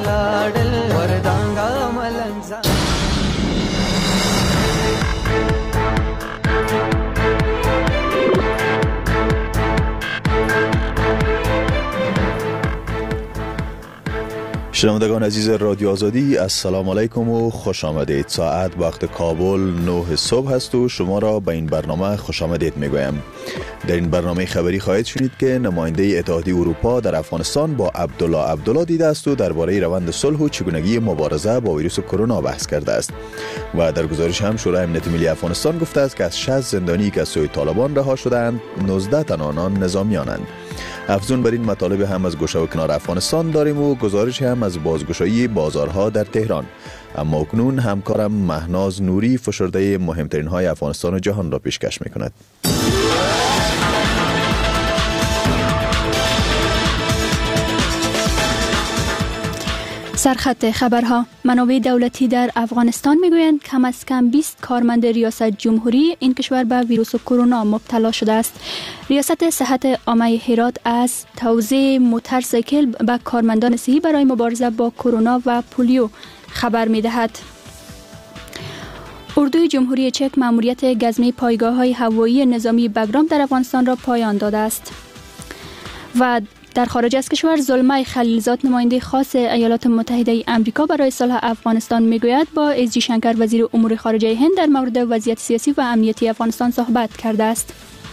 لاړل وردانګا ملنګ شنوندگان عزیز رادیو آزادی، السلام علیکم و خوش آمدید. ساعت وقت کابل 9 صبح است و شما را به این برنامه خوش آمدید میگویم. در این برنامه خبری خواهید شنید که نماینده اتحادیه اروپا در افغانستان با عبدالله دیده است و درباره روند صلح و چگونگی مبارزه با ویروس کرونا بحث کرده است. و در گزارش هم شورای امنیت ملی افغانستان گفته است که از 60 زندانی که از سوی طالبان رها شدند 19 تن آنان نظامیانند. افزون بر این مطالب هم از گوشه و کنار افغانستان داریم و گزارش هم از بازگشایی بازارها در تهران. اما اکنون همکارم مهناز نوری فشرده مهمترین های افغانستان و جهان را پیشکش میکند. سرخط خبرها. منابع دولتی در افغانستان میگویند کم از کم 20 کارمند ریاست جمهوری این کشور به ویروس کرونا مبتلا شده است. ریاست صحت عامه هرات از توزیع موتورسیکل به کارمندان صحی برای مبارزه با کرونا و پولیو خبر میدهد. اردوی جمهوری چک ماموریت گزمه پایگاه‌های هوایی نظامی بگرام در افغانستان را پایان داده است. و در خارج از کشور زلمه خلیلزاد نماینده خاص ایالات متحده آمریکا برای صلح افغانستان میگوید با اس جی شنکر وزیر امور خارجه هند در مورد وضعیت سیاسی و امنیتی افغانستان صحبت کرده است.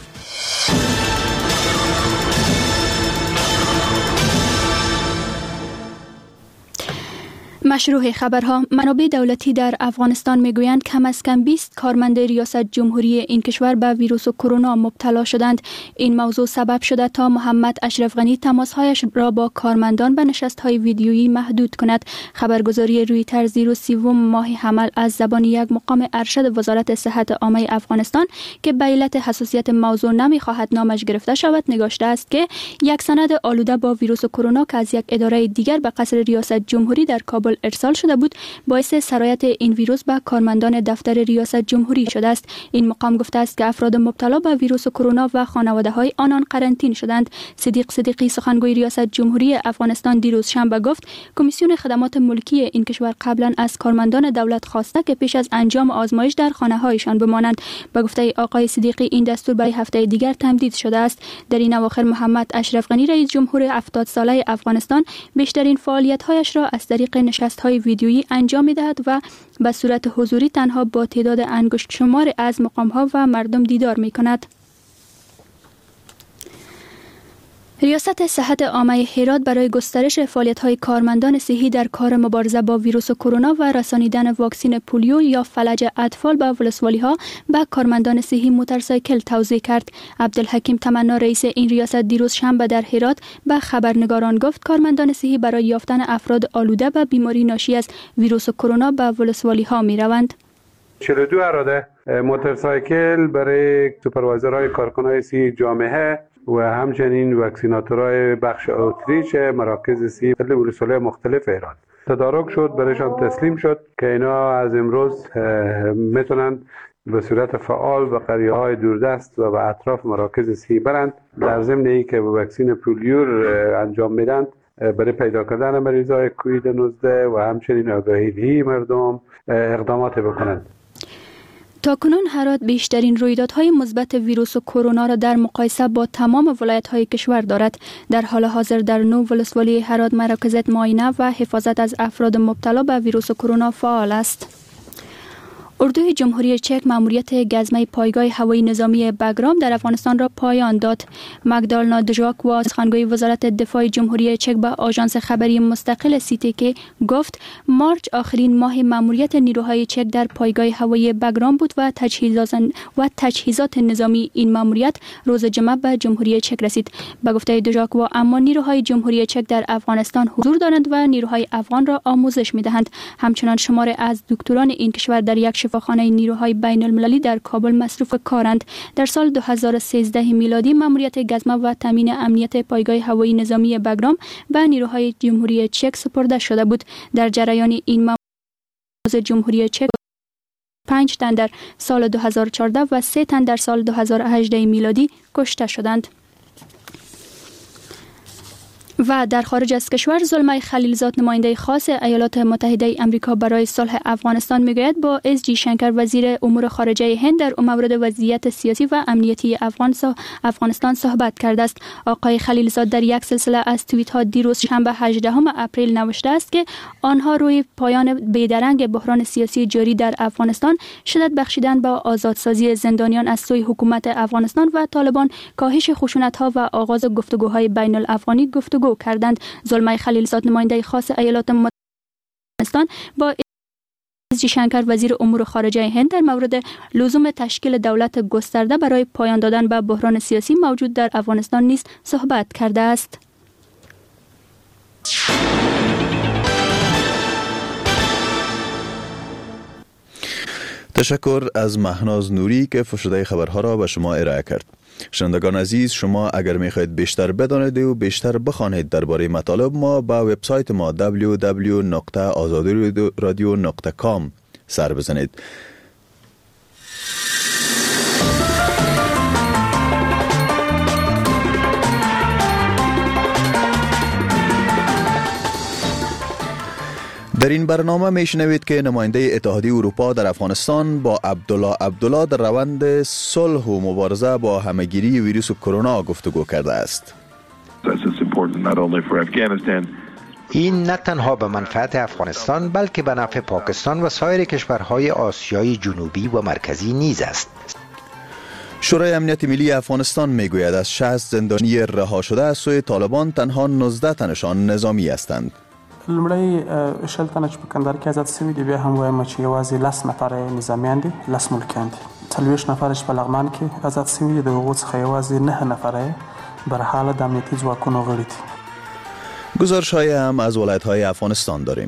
مشروع خبرها. منابع دولتی در افغانستان میگویند کم از کم 20 کارمند ریاست جمهوری این کشور به ویروس کرونا مبتلا شدند. این موضوع سبب شده تا محمد اشرف غنی تماسهایش را با کارمندان به نشست‌های ویدیویی محدود کند. خبرگزاری رویترز 30 ماه حمل از زبان یک مقام ارشد وزارت صحت عامه افغانستان که به علت حساسیت موضوع نمی‌خواهد نامش گرفته شود نگاشته است که یک سند آلوده با ویروس کرونا که از یک اداره دیگر به قصر ریاست جمهوری در کابل ارسال شده بود باعث سرایت این ویروس به کارمندان دفتر ریاست جمهوری شده است. این مقام گفته است که افراد مبتلا به ویروس کرونا و خانواده‌های آنان قرنطین شدند. صدیق صدیقی سخنگوی ریاست جمهوری افغانستان دیروز شنبه گفت کمیسیون خدمات ملکی این کشور قبلا از کارمندان دولت خواسته که پیش از انجام آزمایش در خانه‌هایشان بمانند. به گفته آقای صدیقی این دستور برای هفته دیگر تمدید شده است. در این اواخر محمد اشرف غنی رئیس جمهور 70 ساله افغانستان بیشترین فعالیت‌هایش را از طریق نشست‌های ویدیویی انجام می‌دهد و به صورت حضوری تنها با تعداد انگشت شمار از مقام‌ها و مردم دیدار می‌کند. ریاست صحت عامه هرات برای گسترش فعالیت‌های کارمندان صحی در کار مبارزه با ویروس کرونا و رسانیدن واکسن پولیو یا فلج اطفال به ولسوالی‌ها به کارمندان صحی موتورسیکل توزیع کرد. عبدالحکیم تمنا رئیس این ریاست دیروز شنبه در هرات به خبرنگاران گفت کارمندان صحی برای یافتن افراد آلوده به بیماری ناشی از ویروس کرونا به ولسوالی‌ها می‌روند. 42 اراده موتورسیکل برای سوپروایزرهای کارکنان صحی جامعه و همچنین واکسیناتورهای بخش اوتریچ مراکز صحی ولسوالی مختلف ایران تدارک شد، برایشان تسلیم شد که اینا از امروز میتونن به صورت فعال به قریه‌های دوردست و به اطراف مراکز صحی برند. در ضمن اینکه واکسن پولیو انجام میدن برای پیدا کردن مریضای کووید 19 و همچنین آگاهی مردم اقدامات بکنند. تاکنون هرات بیشترین رویدادهای مثبت ویروس کرونا را در مقایسه با تمام ولایت‌های کشور دارد. در حال حاضر در 9 ولسوالی هرات مراکز معاینه و حفاظت از افراد مبتلا به ویروس کرونا فعال است. اردوی جمهوری چک ماموریت گزمه پایگاه هوایی نظامی بگرام در افغانستان را پایان داد. مگدالنا دژاک و سخنگوی وزارت دفاع جمهوری چک به آژانس خبری مستقل CTK گفت مارچ آخرین ماه ماموریت نیروهای چک در پایگاه هوایی بگرام بود و تجهیزات نظامی این ماموریت روز جمعه به جمهوری چک رسید. به گفته دژاک و اما نیروهای جمهوری چک در افغانستان حضور دارند و نیروهای افغان را آموزش می‌دهند. همچنان شمار از دکتران این کشور در یک شفاخانه نیروهای بین المللی در کابل مصروف کارند. در سال 2013 میلادی ماموریت گزمه و تامین امنیت پایگاه هوایی نظامی بگرام به نیروهای جمهوری چک سپرده شده بود. در جریان این ماموریت جمهوری چک 5 تن در سال 2014 و 3 تن در سال 2018 میلادی کشته شدند. و در خارج از کشور، زلمای خلیلزاد نماینده خاص ایالات متحده آمریکا برای صلح افغانستان میگوید با اس جی شنکر وزیر امور خارجه هند در مورد وضعیت سیاسی و امنیتی افغانستان صحبت کرده است. آقای خلیلزاد در یک سلسله از توییت ها دیروز شنبه 18 اپریل نوشته است که آنها روی پایان بیدرنگ بحران سیاسی جاری در افغانستان، شدت بخشیدن با آزادسازی زندانیان از سوی حکومت افغانستان و طالبان، کاهش خشونت ها و آغاز گفتگوهای بین الافغانی گفتگو کردند. زلمای خلیلزاد نماینده خاص ایالات متحده افغانستان با اس جی شنکر وزیر امور خارجه هند در مورد لزوم تشکیل دولت گسترده برای پایان دادن به بحران سیاسی موجود در افغانستان نیز صحبت کرده است. تشکر از مهناز نوری که فشرده خبرها را به شما ارائه کرد. شنوندگان عزیز، شما اگر میخواهید بیشتر بدانید و بیشتر بخوانید درباره مطالب ما، با وبسایت ما www.azadiradio.com سر بزنید. در این برنامه میشنوید که نماینده اتحادیه اروپا در افغانستان با عبدالله در روند صلح و مبارزه با همهگیری ویروس کرونا گفتگو کرده است. این نه تنها به منفعت افغانستان بلکه به نفع پاکستان و سایر کشورهای آسیای جنوبی و مرکزی نیز است. شورای امنیت ملی افغانستان میگوید از 60 زندانی رها شده از سوی طالبان تنها 19 تنشان نظامی هستند. لمړی شل تنه چې په کندهار کې آزاد شوي دي، بیا هم وایم چې یوازې 10 نفره نظامیان دي، 10 ملکیان دي. 40 نفره چې په لغمان کې آزاد شوي دي، د هغو څخه یوازې 9 نفره برحاله د امنیتي ځواکونو غړي دي. گزارش‌های هم از ولایت‌های افغانستان داریم.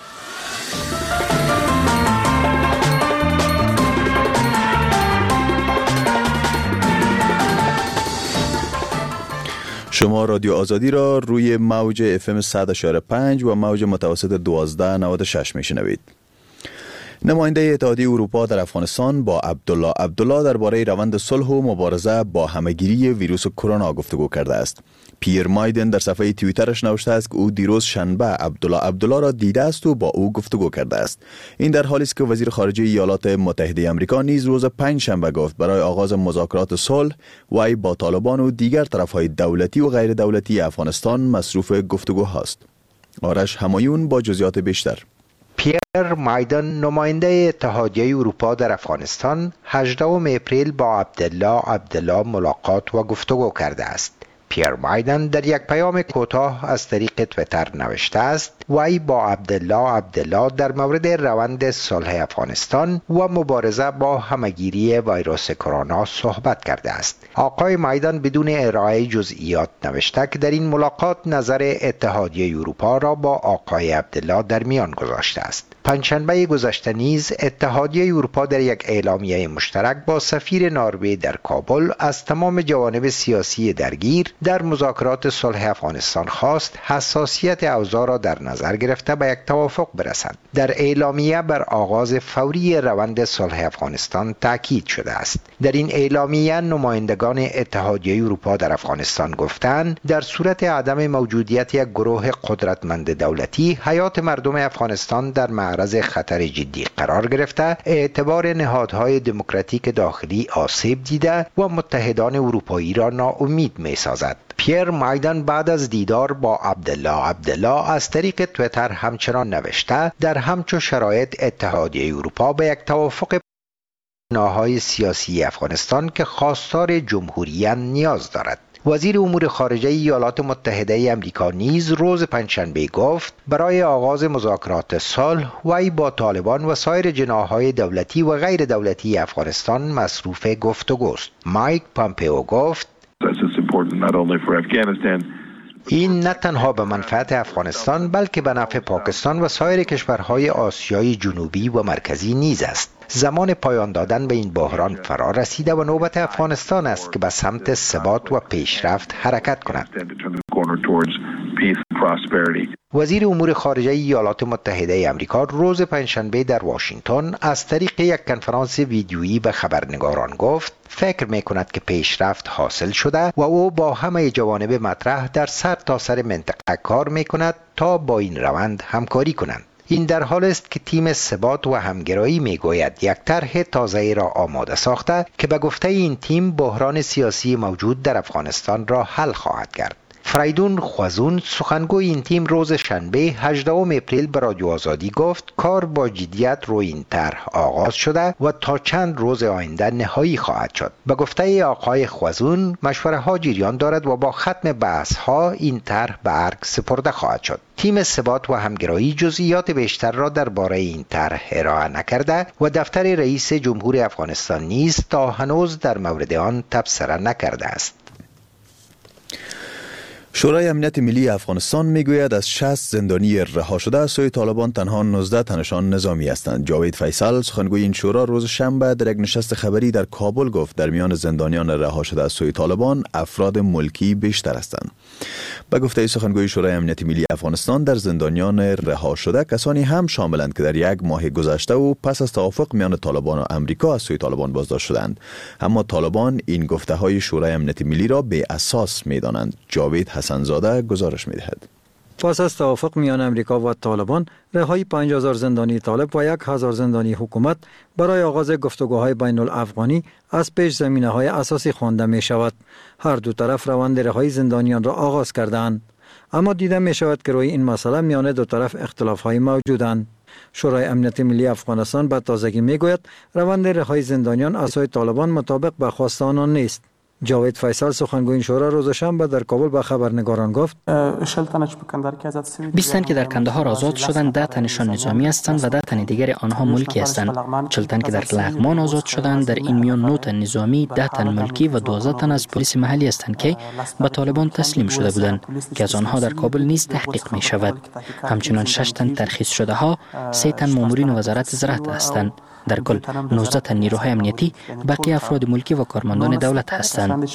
شما رادیو آزادی را روی موج FM 100.5 و موج متوسط 1296 میشنوید. نماینده اتحادیه اروپا در افغانستان با عبدالله درباره روند صلح و مبارزه با همهگیری ویروس کرونا گفتگو کرده است. پیر مایدن در صفحه توییترش نوشته است که او دیروز شنبه عبدالله را دیده است و با او گفتگو کرده است. این در حالی است که وزیر خارجه ایالات متحده آمریکا نیز روز پنجشنبه گفت برای آغاز مذاکرات صلح وی با طالبان و دیگر طرفهای دولتی و غیر دولتی افغانستان مصروف گفتگو هست. آرش همایون با جزئیات بیشتر. پیر مایدن نماینده اتحادیه اروپا در افغانستان 18 اپریل با عبدالله ملاقات و گفتگو کرده است. پیر مایدن در یک پیام کوتاه از طریق توییتر نوشته است وی با عبدالله در مورد روند صلح افغانستان و مبارزه با همهگیری ویروس کرونا صحبت کرده است. آقای مایدن بدون ارائه جزئیات نوشته که در این ملاقات نظر اتحادیه اروپا را با آقای عبدالله در میان گذاشته است. پنجشنبه گذشته نیز اتحادیه اروپا در یک اعلامیه مشترک با سفیر نروژ در کابل از تمام جوانب سیاسی درگیر در مذاکرات صلح افغانستان خواست حساسیت اوضاع را در نظر گرفته به یک توافق برسند. در اعلامیه بر آغاز فوری روند صلح افغانستان تاکید شده است. در این اعلامیه نمایندگان اتحادیه اروپا در افغانستان گفتند در صورت عدم موجودیت یک گروه قدرتمند دولتی، حیات مردم افغانستان در معرض خطر جدی قرار گرفته، اعتبار نهادهای دموکراتیک داخلی آسیب دیده و متحدان اروپایی را ناامید می‌سازد. پیر مایدن بعد از دیدار با عبدالله از طریق توییتر همچنان نوشته در همچو شرایط اتحادیه اروپا به یک توافق نهایی سیاسی افغانستان که خواستار جمهوریت نیاز دارد. وزیر امور خارجه ایالات متحده آمریکا نیز روز پنجشنبه گفت برای آغاز مذاکرات صلح وی با طالبان و سایر جناح‌های دولتی و غیر دولتی افغانستان مصروف گفتگوست. مایک پامپئو گفت این نه تنها به منفعت افغانستان بلکه به نفع پاکستان و سایر کشورهای آسیای جنوبی و مرکزی نیز است. زمان پایان دادن به این بحران فرا رسیده و نوبت افغانستان است که به سمت ثبات و پیشرفت حرکت کند. وزیر امور خارجه ایالات متحده آمریکا روز پنجشنبه در واشنگتن از طریق یک کنفرانس ویدیویی به خبرنگاران گفت فکر می‌کند که پیشرفت حاصل شده و او با همه جوانب مطرح در سرتاسر منطقه کار می‌کند تا با این روند همکاری کنند. این در حال است که تیم ثبات و همگرایی میگوید یک طرح تازه را آماده ساخته که به گفته این تیم بحران سیاسی موجود در افغانستان را حل خواهد کرد. فریدون خوازون سخنگوی این تیم روز شنبه 18 اپریل به رادیو آزادی گفت کار با جدیت روی این طرح آغاز شده و تا چند روز آینده نهایی خواهد شد. به گفته آقای خوازون مشوره ها جریان دارد و با ختم بحث ها این طرح به ارگ سپرده خواهد شد. تیم ثبات و همگرایی جزئیات بیشتر را درباره این طرح ارائه نکرده و دفتر رئیس جمهور افغانستان نیز تا هنوز در مورد آن تبصره نکرده است. شورای امنیت ملی افغانستان میگوید از 60 زندانی رها شده از سوی طالبان تنها 19 تنشان نظامی هستند. جاوید فیصل سخنگوی این شورا روز شنبه در یک نشست خبری در کابل گفت در میان زندانیان رها شده از سوی طالبان افراد ملکی بیشتر هستند. به گفته سخنگوی شورای امنیت ملی افغانستان در زندانیان رها شده کسانی هم شاملند که در یک ماه گذشته و پس از توافق میان طالبان و امریکا از سوی طالبان بازداشت شدند، اما طالبان این گفته های شورای امنیت ملی را بی اساس میدانند. جاوید حسنزاده گزارش می‌دهد. پس از توافق میان امریکا و طالبان، رهایی 5000 زندانی طالب و 1000 زندانی حکومت برای آغاز گفتگوهای بین الافغانی از پیش زمینه‌های اساسی خوانده می شود. هر دو طرف روند رهایی زندانیان را آغاز کردند، اما دیده می شود که روی این مسئله میان دو طرف اختلاف‌های موجودند. شورای امنیت ملی افغانستان به تازگی میگوید روند رهایی زندانیان از سوی طالبان مطابق با خواست آنان نیست. جاوید فیصل سخنگوی این شورا روز شنبه در کابل به خبرنگاران گفت 20 تن که در کندهار آزاد شدند 10 تنشان نظامی هستند و 10 تن دیگر آنها ملکی هستند. 40 تن که در لغمان آزاد شدند در این میان 9 تن نظامی، 10 تن ملکی و 12 تن از پلیس محلی هستند که به طالبان تسلیم شده بودند که از آنها در کابل نیز تحقیق می شود. همچنین 6 تن ترخیص شده ها، 3 تن مامورین وزارت زراعت هستند. در کل 19 تن نیروهای امنیتی، بقیه افراد ملکی و کارمندان دولت هستند.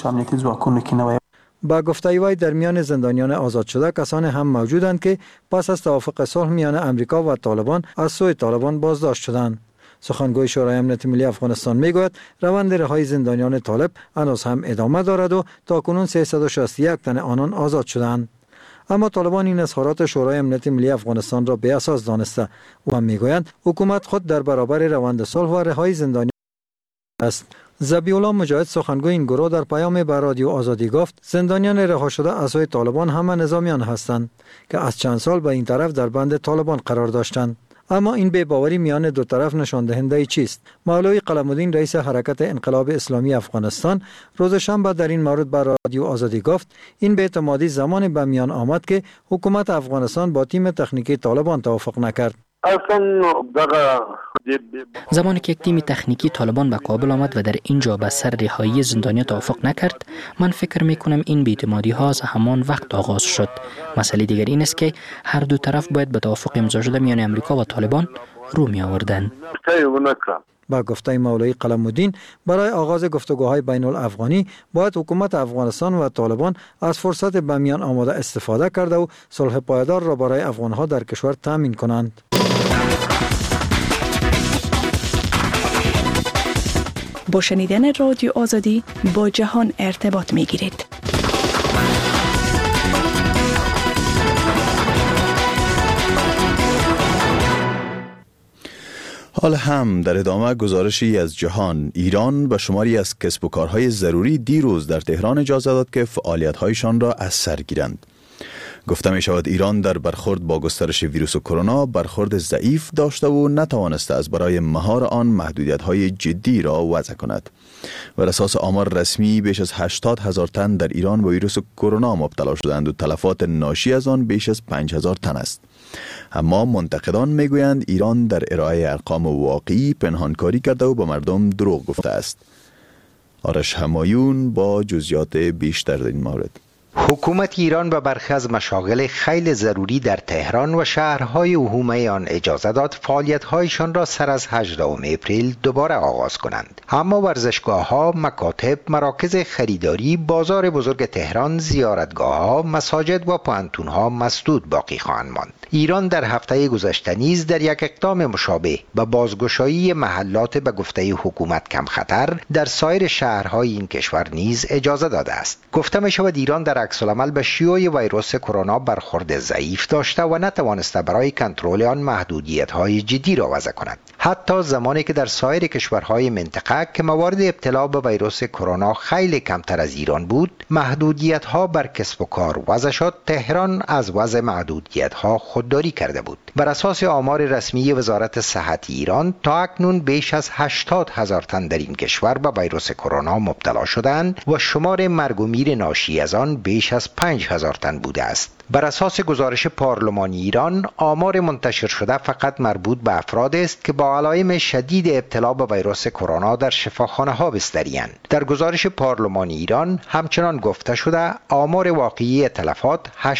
با گفته وی در میان زندانیان آزاد شده کسانی هم موجودند که پس از توافق صلح میان امریکا و طالبان از سوی طالبان بازداشت شدند. سخنگوی شورای امنیت ملی افغانستان میگوید روند رهایی زندانیان طالب هنوز هم ادامه دارد و تاکنون 361 تن آنان آزاد شدند. اما طالبان این اظهارات شورای امنیت ملی افغانستان را بی اساس دانسته و میگویند حکومت خود در برابر روند صلح و رهایی زندانیان است. ذبیح‌الله مجاهد سخنگوی این گروه در پیام به رادیو آزادی گفت زندانیان رها شده از سوی طالبان همه نظامیان هستند که از چند سال به این طرف در بند طالبان قرار داشتند. اما این بی‌باوری میان دو طرف نشان دهنده چیست؟ مولوی قلم‌الدین رئیس حرکت انقلاب اسلامی افغانستان روز شنبه در این مورد به رادیو آزادی گفت این بی‌اعتمادی زمانی به میان آمد که حکومت افغانستان با تیم تکنیکی طالبان توافق نکرد. زمانی که یک تیم تکنیکی طالبان به کابل آمد و در اینجا به سر رهایی زندانیان توافق نکرد، من فکر میکنم این بی‌اعتمادی ها از همان وقت آغاز شد. مسئله دیگر این است که هر دو طرف باید به توافق امضا شده میان امریکا و طالبان رو می آوردند. با گفته مولوی قلم‌الدین برای آغاز گفتگوهای بین الافغانی باید حکومت افغانستان و طالبان از فرصت به میان آمده استفاده کرده و صلح پایدار را برای افغانها در کشور تامین کنند. با شنیدن رادیو آزادی با جهان ارتباط می گیرید. حال هم در ادامه گزارشی از جهان، ایران به شماری از کسب و کارهای ضروری دیروز در تهران اجازه داد که فعالیت‌هایشان را از سر گیرند. گفته می شود ایران در برخورد با گسترش ویروس کرونا برخورد ضعیف داشته و نتوانسته از برای مهار آن محدودیت‌های جدی را وضع کند. بر اساس آمار رسمی بیش از 80,000 تن در ایران با ویروس کرونا مبتلا شدند و تلفات ناشی از آن بیش از 5,000 تن است. اما منتقدان میگویند ایران در ارائه ارقام واقعی پنهانکاری کرده و به مردم دروغ گفته است. آرش همایون با جزئیات بیشتر در این مورد. حکومت ایران به برخی از مشاغل خیلی ضروری در تهران و شهرهای حومه آن اجازه داد فعالیت‌هایشان را سر از 18 اپریل دوباره آغاز کنند. اما ورزشگاه‌ها، مکاتب، مراکز خریداری، بازار بزرگ تهران، زیارتگاه‌ها، مساجد و پوهنتون‌ها مسدود باقی خواهند ماند. ایران در هفته گذشته نیز در یک اقدام مشابه به بازگشایی محلات به گفته حکومت کم خطر در سایر شهرهای این کشور نیز اجازه داده است. گفته می شود ایران در عکس العمل به شیوع ویروس کرونا برخورد ضعیف داشته و نتوانسته برای کنترل آن محدودیت‌های جدی را وضع کند. حتی زمانی که در سایر کشورهای منطقه که موارد ابتلا به ویروس کرونا خیلی کمتر از ایران بود، محدودیت‌ها بر کسب و کار وضع شد، تهران از وضع محدودیت‌ها خودداری کرده بود. بر اساس آمار رسمی وزارت صحت ایران تا اکنون بیش از 80,000 تن در این کشور به ویروس کرونا مبتلا شدند و شمار مرگ و میر ناشی از آن بیش از 5,000 تن بوده است. بر اساس گزارش پارلمان ایران، آمار منتشر شده فقط مربوط به افراد است که با علائم شدید ابتلا به ویروس کرونا در شفاخانه‌ها بستری‌اند. در گزارش پارلمان ایران همچنان گفته شده آمار واقعی تلفات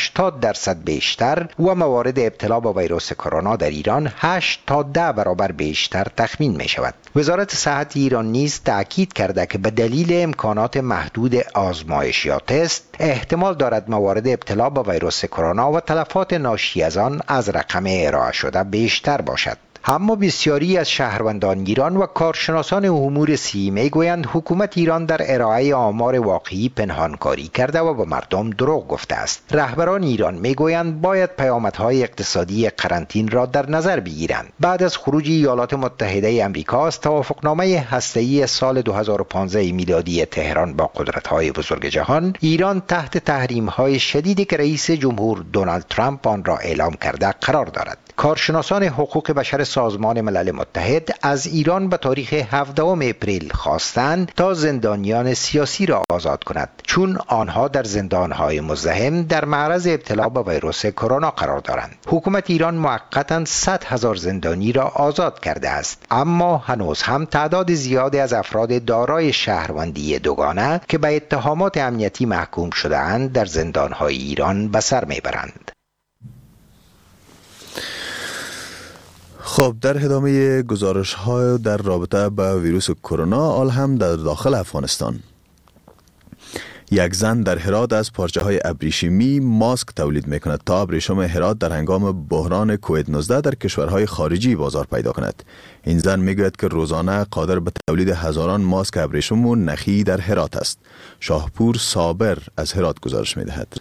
80% بیشتر و موارد ابتلا به ویروس کرونا در ایران 8 تا 10 برابر بیشتر تخمین می شود. وزارت صحت ایران نیز تاکید کرده که به دلیل امکانات محدود آزمایش یا تست احتمال دارد موارد ابتلا به ویروس کرونا و تلفات ناشی از آن از رقم ارائه شده بیشتر باشد. اما بسیاری از شهروندان ایران و کارشناسان امور صحی میگویند حکومت ایران در ارائه آمار واقعی پنهانکاری کرده و به مردم دروغ گفته است. رهبران ایران میگویند باید پیامدهای اقتصادی قرنطینه را در نظر بگیرند. بعد از خروج ایالات متحده آمریکا از توافقنامه هسته‌ای سال 2015 میلادی تهران با قدرت‌های بزرگ جهان، ایران تحت تحریم‌های شدیدی که رئیس جمهور دونالد ترامپ آن را اعلام کرده قرار دارد. کارشناسان حقوق بشر سازمان ملل متحد از ایران به تاریخ 17 اپریل خواستند تا زندانیان سیاسی را آزاد کند، چون آنها در زندانهای مزدحم در معرض ابتلا به ویروس کرونا قرار دارند. حکومت ایران موقتاً 100,000 زندانی را آزاد کرده است، اما هنوز هم تعداد زیادی از افراد دارای شهروندی دوگانه که به اتهامات امنیتی محکوم شده‌اند در زندانهای ایران به سر میبرند. خب، در ادامه گزارش های در رابطه با ویروس کرونا، آل هم در داخل افغانستان یک زن در هرات از پارچه های ابریشمی ماسک تولید می کند تا ابریشم هرات در هنگام بحران کووید 19 در کشورهای خارجی بازار پیدا کند. این زن می گوید که روزانه قادر به تولید هزاران ماسک ابریشم و نخی در هرات است. شاهپور صابر از هرات گزارش می دهد.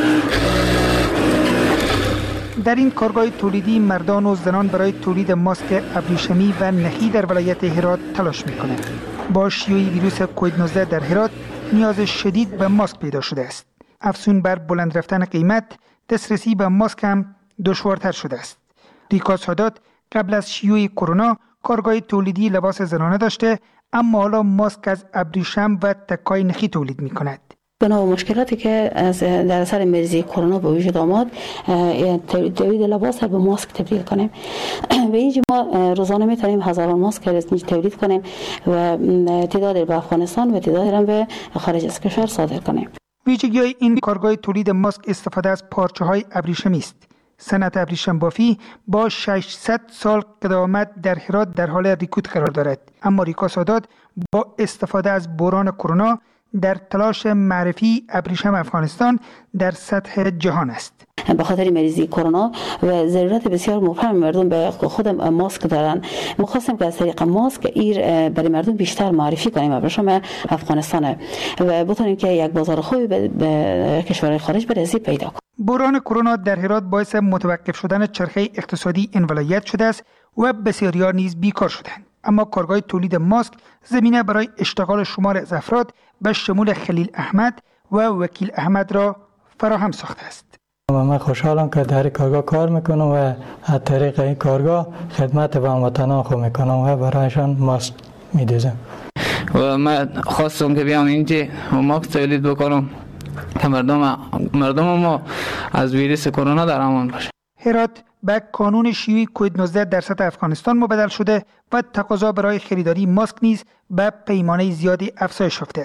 در این کارگاه تولیدی مردان و زنان برای تولید ماسک ابریشمی و نخی در ولایت هرات تلاش می‌کنند. با شیوع ویروس کووید 19 در هرات نیاز شدید به ماسک پیدا شده است. افزون بر بلند رفتن قیمت، دسترسی به ماسک هم دشوارتر شده است. ریکا سادات قبل از شیوع کرونا کارگاه تولیدی لباس زنانه داشته، اما حالا ماسک از ابریشم و تکای نخی تولید می‌کند. بنا به مشکلاتی که در اثر مریضی کرونا به وجود آمد، تولید لباس را به ماسک تبدیل کنیم. به اینجا ما روزانه میتونیم هزاران ماسک تولید کنیم و تعدادی به افغانستان و تعدادی را به خارج از کشور صادر کنیم. ویژگی این کارگاه تولید ماسک استفاده از پارچه‌های ابریشمی است. صنعت ابریشم بافی با 600 سال قدامت در هرات در حال رکود قرار دارد، اما ریکا سادات با استفاده از بحران کرونا در تلاش معرفی ابریشم افغانستان در سطح جهان است. به خاطر مریضی کرونا و ضرورت بسیار مبهم مردم به خود ماسک دارن، ما خواستیم که از طریق ماسک ایر برای مردم بیشتر معرفی کنیم ابریشم افغانستان و بتونیم که یک بازار خوبی به کشورهای خارج برسیم پیدا کنیم. بحران کرونا در هرات باعث متوقف شدن چرخه اقتصادی این ولایت شده است و بسیاری نیز بیکار شدند. اما کارگاه تولید ماسک زمینه برای اشتغال شمار از افراد به شمول خلیل احمد و وکیل احمد را فراهم ساخته است. من خوشحالم که در کارگاه کار میکنم و از طریق این کارگاه خدمت به هموطنان خود میکنم و برایشان ماسک میدوزم. و من خواستم که بیام اینجا ماسک تولید بکنم که مردم ما از ویروس کرونا در امان باشه. هرات به کانون شیوع کووید 19 در سطح افغانستان مبدل شده و تقاضا برای خریداری ماسک نیز به پیمانه زیادی افزایش یافته است.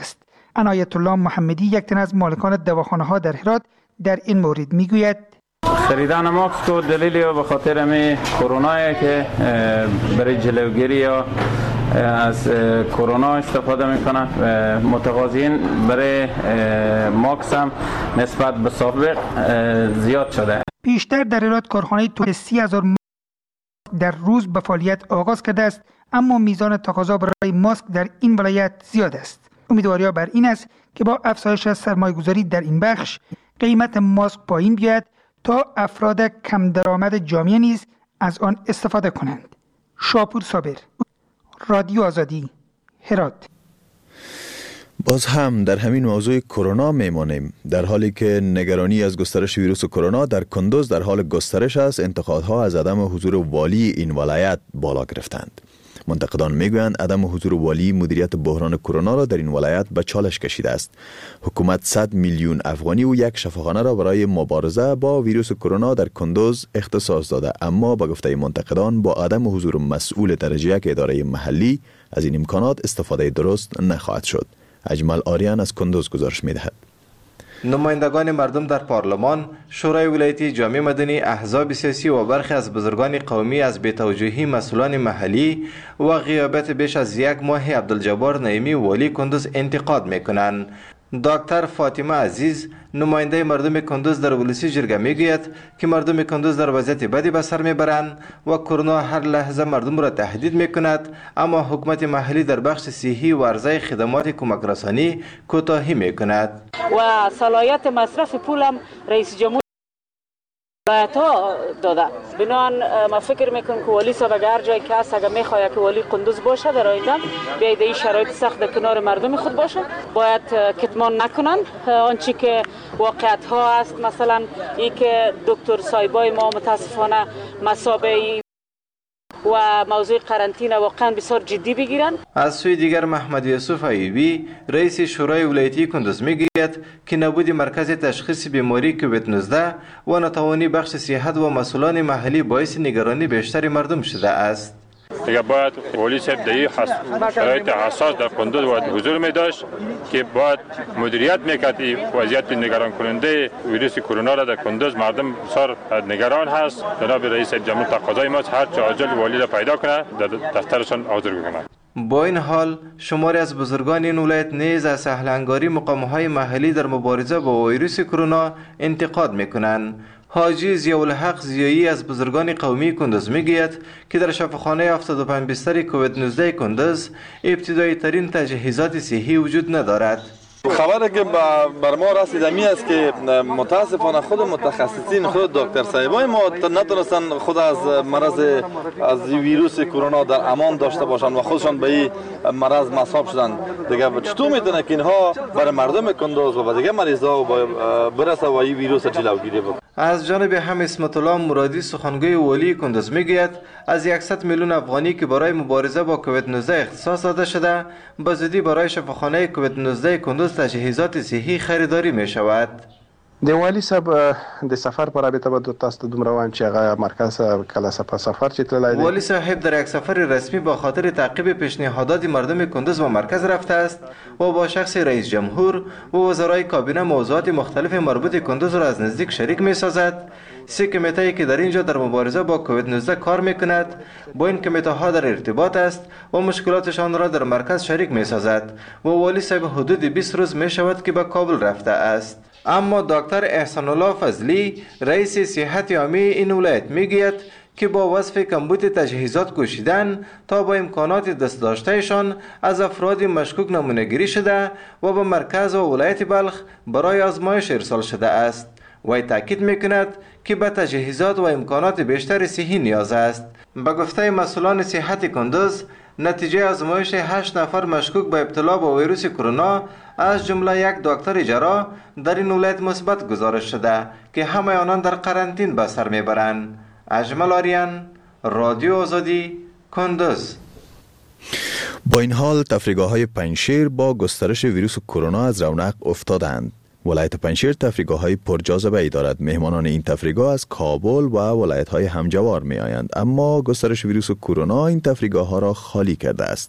عنایت الله محمدی یک تن از مالکان دواخانه‌ها در هرات در این مورد میگوید خریدن ماسک تو دلیلی به خاطر همین کرونا که برای جلوگیری یا از کرونا استفاده میکنن. متقاضیین برای ماسک هم نسبت به سابق زیاد شده. پیشتر در هرات کارخانه تولید 30,000 ماسک در روز به فعالیت آغاز کرده است، اما میزان تقاضا برای ماسک در این ولایت زیاد است. امیدواری بر این است که با افزایش سرمایه‌گذاری در این بخش قیمت ماسک پایین بیاید تا افراد کم درآمد جامعه نیز از آن استفاده کنند. شاپور صابر، رادیو آزادی، هرات. باز هم در همین موضوع کرونا میمانیم. در حالی که نگرانی از گسترش ویروس کرونا در کندوز در حال گسترش است، انتقادها از عدم حضور والی این ولایت بالا گرفتند. منتقدان میگویند عدم حضور والی مدیریت بحران کرونا را در این ولایت به چالش کشیده است. حکومت 100 میلیون افغانی و یک شفاخانه را برای مبارزه با ویروس کرونا در کندوز اختصاص داده، اما با گفته منتقدان با عدم حضور مسئول درجه یک اداره محلی از این امکانات استفاده درست نخواهد شد. اجمل آریان از کندوز گزارش میدهد. نمایندگان مردم در پارلمان، شورای ولایتی، جامعه مدنی، احزاب سیاسی و برخی از بزرگان قومی از بی‌توجهی مسئولان محلی و غیابت بیش از یک ماه عبدالجبار نعیمی والی کندوز انتقاد میکنند. دکتر فاطمه عزیز، نماینده مردم کندوز در ولسی جرگه میگوید که مردم کندوز در وضعیت بدی به سر میبرند و کرونا هر لحظه مردم را تهدید میکند، اما حکومت محلی در بخش صحی و عرضه خدمات کمک رسانی کوتاهی میکند. و صلاحیت مصرف پول هم رئیس جمهور ها داده. بنان ما فکر میکنم که والی صاحب اگر هر جایی که هست اگر میخواد که والی کندوز باشه در آینده بیاید این شرایط سخت در کنار مردم خود باشه، باید کتمان نکنن آنچه که واقعیت ها است. مثلا ای که دکتر صاحبای ما متاسفانه مسابقه و موضوع قرنطینه واقعا بسیار جدی بگیرن. از سوی دیگر محمد یوسف ایوبی، رئیس شورای ولایتی کندوز میگوید که نبود مرکز تشخیص بیماری کووید 19 و ناتوانی بخش صحت و مسئولان محلی باعث نگرانی بیشتر مردم شده است. دیگه باید والی صاحب در این شرایط حساس در کندوز باید حضور می داشت که باید مدیریت میکرد این وضعیت نگران کننده ویروس کرونا را در کندوز. مردم بسیار نگران هست. جناب رئیس جمهور تقاضای ماست هر چه عاجل والی را پیدا کنه در دفترشان حاضر بکنه. با این حال شماری از بزرگان این ولایت نیز از سهلنگاری مقامهای محلی در مبارزه با ویروس کرونا انتقاد میکنند. حاجی ضیاءالحق ضیایی از بزرگان قومی کندوز میگوید که در شفاخانه 75 بستر کووید 19 کندوز ابتدایی ترین تجهیزات صحی وجود ندارد. خبری که بر ما رسید امی است که متاسفانه خود متخصصین، خود دکتر صاحبای ما نتونستن خود از مرض از ویروس کرونا در امان داشته باشند و خودشان به این مرض مصاب شدند. دیگه چطور میتونه که اینها برای مردم کندوز و دیگه مریضا برسه و این ویروس جلوگیری بکنه؟ از جانب هم اسمت الله مرادی سخنگوی والی کندوز میگوید از 100 میلیون افغانی که برای مبارزه با کووید 19 اختصاص داده شده، به زودی برای شفاخانه کووید 19 کندوز تجهیزات صحی خریداری می شود. د والی صاحب د سفر پر رابطه به تاسو دوم روان چې هغه مرکز کله سفر چې تللی دی. والی صاحب در یک سفر رسمی با خاطر تعقیب پیشنهادات مردم کندوز و مرکز رفته است و با شخص رئیس جمهور و وزرای کابینه موضوعات مختلف مربوط کندوز را از نزدیک شریک می سازد. 3 کمیته که در اینجا در مبارزه با کووید 19 کار می کند با این کمیته ها در ارتباط است و مشکلاتشان را در مرکز شریک می سازد و والی صاحب حدود 20 روز می شود که به کابل رفته است. اما دکتر احسان الله فضلی، رئیس صحت عامه این ولایت میگوید که با وصف کمبود تجهیزات کوشیدن تا با امکانات دست داشتهشان از افراد مشکوک نمونه گیری شده و به مرکز و ولایت بلخ برای آزمایش ارسال شده است. وی تاکید میکند که به تجهیزات و امکانات بیشتر صحی نیاز است. به گفته مسئولان صحت کندوز، نتیجه آزمایش 8 نفر مشکوک به ابتلا با ویروس کرونا از جمله یک دکتر جراح در این ولایت مثبت گزارش شده که همه آنان در قرنطین به سر میبرند. اجمل آریان، رادیو آزادی، کندوز. با این حال تفریحگاه‌های پنجشیر با گسترش ویروس کرونا از رونق افتادند. ولایت پنجشیر تفریحگاه‌های پرجاذبه ای دارد. مهمانان این تفریحگاه از کابل و ولایت‌های همجوار می‌آیند، اما گسترش ویروس کرونا این تفریحگاه‌ها را خالی کرده است.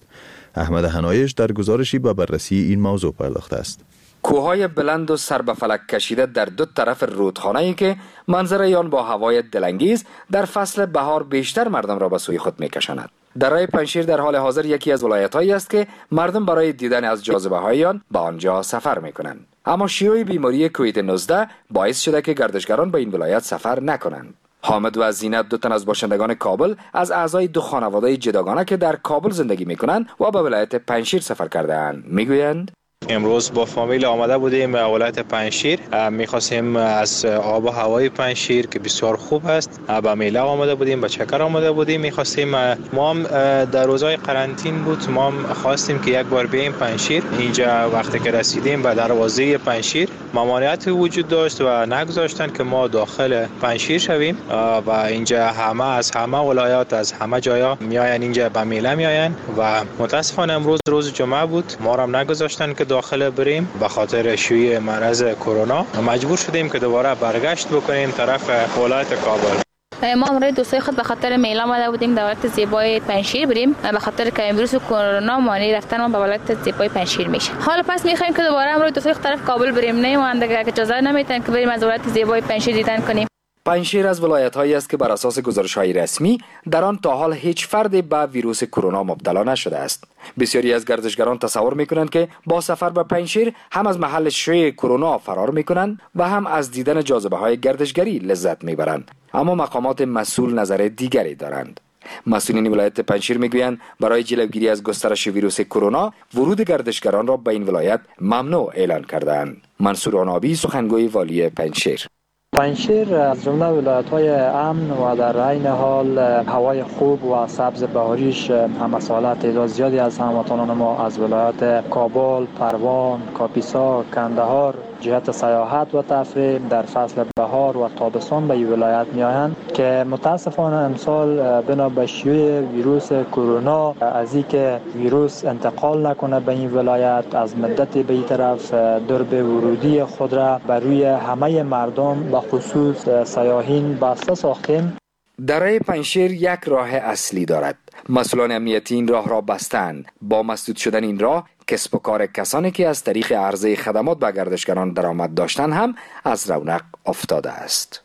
احمد حنایش در گزارشی به بررسی این موضوع پرداخته است. کوههای بلند و سر به فلک کشیده در دو طرف رودخانه‌ای که منظره آن با هوای دلانگیز در فصل بهار بیشتر مردم را به سوی خود می‌کشاند. دره پنجشیر در حال حاضر یکی از ولایت‌هایی است که مردم برای دیدن از جاذبه‌های آن به آنجا سفر می‌کنند. اما شیوع بیماری کووید 19 باعث شده که گردشگران به این ولایت سفر نکنند. حامد و زینت، دو تن از باشندگان کابل، از اعضای دو خانواده جداگانه که در کابل زندگی می‌کنند و به ولایت پنجشیر سفر کرده‌اند، می‌گویند امروز با فامیل آمده بودیم به ولایت پنجشیر. می‌خواستیم از آب و هوای پنجشیر که بسیار خوب است به میله آمده بودیم، به چکر آمده بودیم. می‌خواستیم ما هم در روزهای قرنطین بود، ما هم خواستیم که یک بار بیاییم پنجشیر. اینجا وقتی که رسیدیم به دروازه پنجشیر ممانعت وجود داشت و نگذاشتن که ما داخل پنجشیر شویم و اینجا همه از همه ولایات از همه جایا میآیند اینجا به میله میآیند و متاسفانه امروز روز جمعه بود، ما را نگذاشتن که داخل بریم. به خاطر شیوع مرض کرونا مجبور شدیم که دوباره برگشت بکنیم طرف ولایت کابل. ما امروز دوستای خود به خاطر میله آمده بودیم در ولایت زیبای پنجشیر بریم، به خاطر که ویروس کرونا مانع رفتن ما به ولایت زیبای پنجشیر میشه. حالا پس میخوایم که دوباره امروز دوستای خود طرف کابل بریم، نه ما اگه اجازه نمیتن که بریم از ولایت زیبای پنجشیر دیدن کنیم. پنجشیر از ولایت‌هایی است که بر اساس گزارش‌های رسمی در آن تا حال هیچ فردی به ویروس کرونا مبتلا نشده است. بسیاری از گردشگران تصور می‌کنند که با سفر به پنجشیر هم از محل شیوع کرونا فرار می‌کنند و هم از دیدن جاذبه‌های گردشگری لذت می‌برند. اما مقامات مسئول نظر دیگری دارند. مسئولین ولایت پنجشیر می‌گویند برای جلوگیری از گسترش ویروس کرونا ورود گردشگران را به این ولایت ممنوع اعلان کردند. منصور آنابی، سخنگوی والی پنجشیر: پنجشیر از جمله ولایت‌های امن و در عین حال هوای خوب و سبز بهاریش هم ساله تعداد زیادی از هموطنان ما از ولایت کابل، پروان، کاپیسا، کندهار جهت سیاحت و تفریح در فصل بهار و تابستان به این ولایت می‌آیند که متاسفانه امسال بنا به شیوع ویروس کرونا از اینکه ویروس انتقال نکنه به این ولایت از مدت به این طرف درب ورودی خود را بر روی همه مردم به خصوص سیاحین بسته ساختیم. دره پنجشیر یک راه اصلی دارد. مسئولان امنیتی این راه را بستند. با مسدود شدن این راه کسب و کار کسانی که از طریق عرضه خدمات به گردشگران درآمد داشتند هم از رونق افتاده است.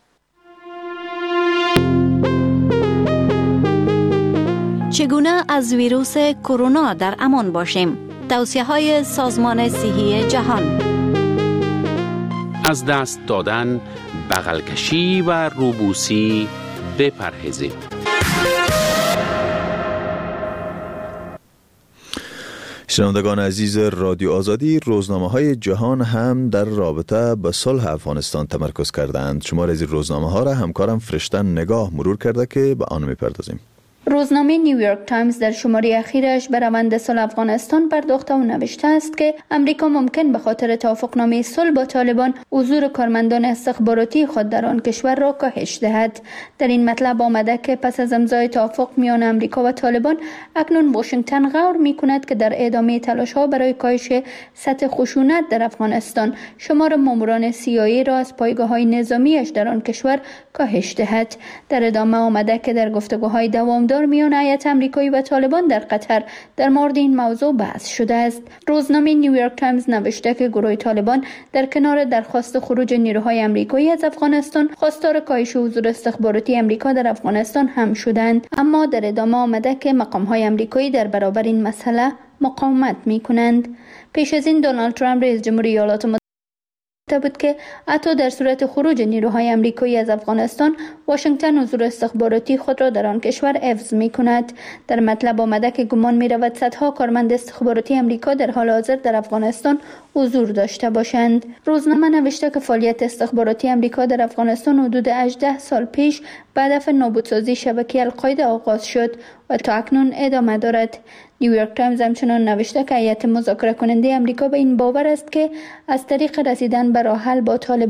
چگونه از ویروس کرونا در امان باشیم؟ توصیه‌های سازمان صحی جهان: از دست دادن، بغل کشی و روبوسی بپرهیزید. شنوندگان عزیز رادیو آزادی، روزنامه‌های جهان هم در رابطه با صلح افغانستان تمرکز کردند. شمار از این روزنامه‌ها را همکارم فرشتن نگاه مرور کرده که به آن می‌پردازیم. روزنامه نیویورک تایمز در شماره اخیرش به روند صلح افغانستان پرداخته و نوشته است که امریکا ممکن به خاطر توافقنامه صلح با طالبان حضور کارمندان استخباراتی خود در آن کشور را کاهش دهد. در این مطلب آمده که پس از امضای توافق میان امریکا و طالبان اکنون واشنگتن غور می‌کند که در ادامه تلاش‌ها برای کاهش سطح خشونت در افغانستان شمار ماموران CIA را از پایگاه‌های نظامیش در آن کشور کاهش دهد. در ادامه آمده که در گفتگوهای دوامدار میان هیئت آمریکایی و طالبان در قطر در مورد این موضوع بحث شده است. روزنامه نیویورک تایمز نوشته که گروه طالبان در کنار درخواست خروج نیروهای آمریکایی از افغانستان خواستار کاهش حضور استخباراتی آمریکا در افغانستان هم شدند، اما در ادامه آمده که مقام‌های آمریکایی در برابر این مسئله مقاومت می‌کنند. پیش از این دونالد ترامپ رئیس جمهور ایالات متحده بود که حتی در صورت خروج نیروهای آمریکایی از افغانستان واشنگتن حضور استخباراتی خود را در آن کشور حفظ می‌کند. در مطلب آمده که گمان می‌رود صدها کارمند استخباراتی آمریکا در حال حاضر در افغانستان حضور داشته باشند. روزنامه نوشته که فعالیت استخباراتی آمریکا در افغانستان حدود 18 سال پیش به هدف نابودسازی شبکه القاعده آغاز شد و تا اکنون ادامه دارد. نیویورک تایمز همچنان نوشته که هیئت مذاکره کننده آمریکا به این باور است که از طریق رسیدن به راه حل با طالبان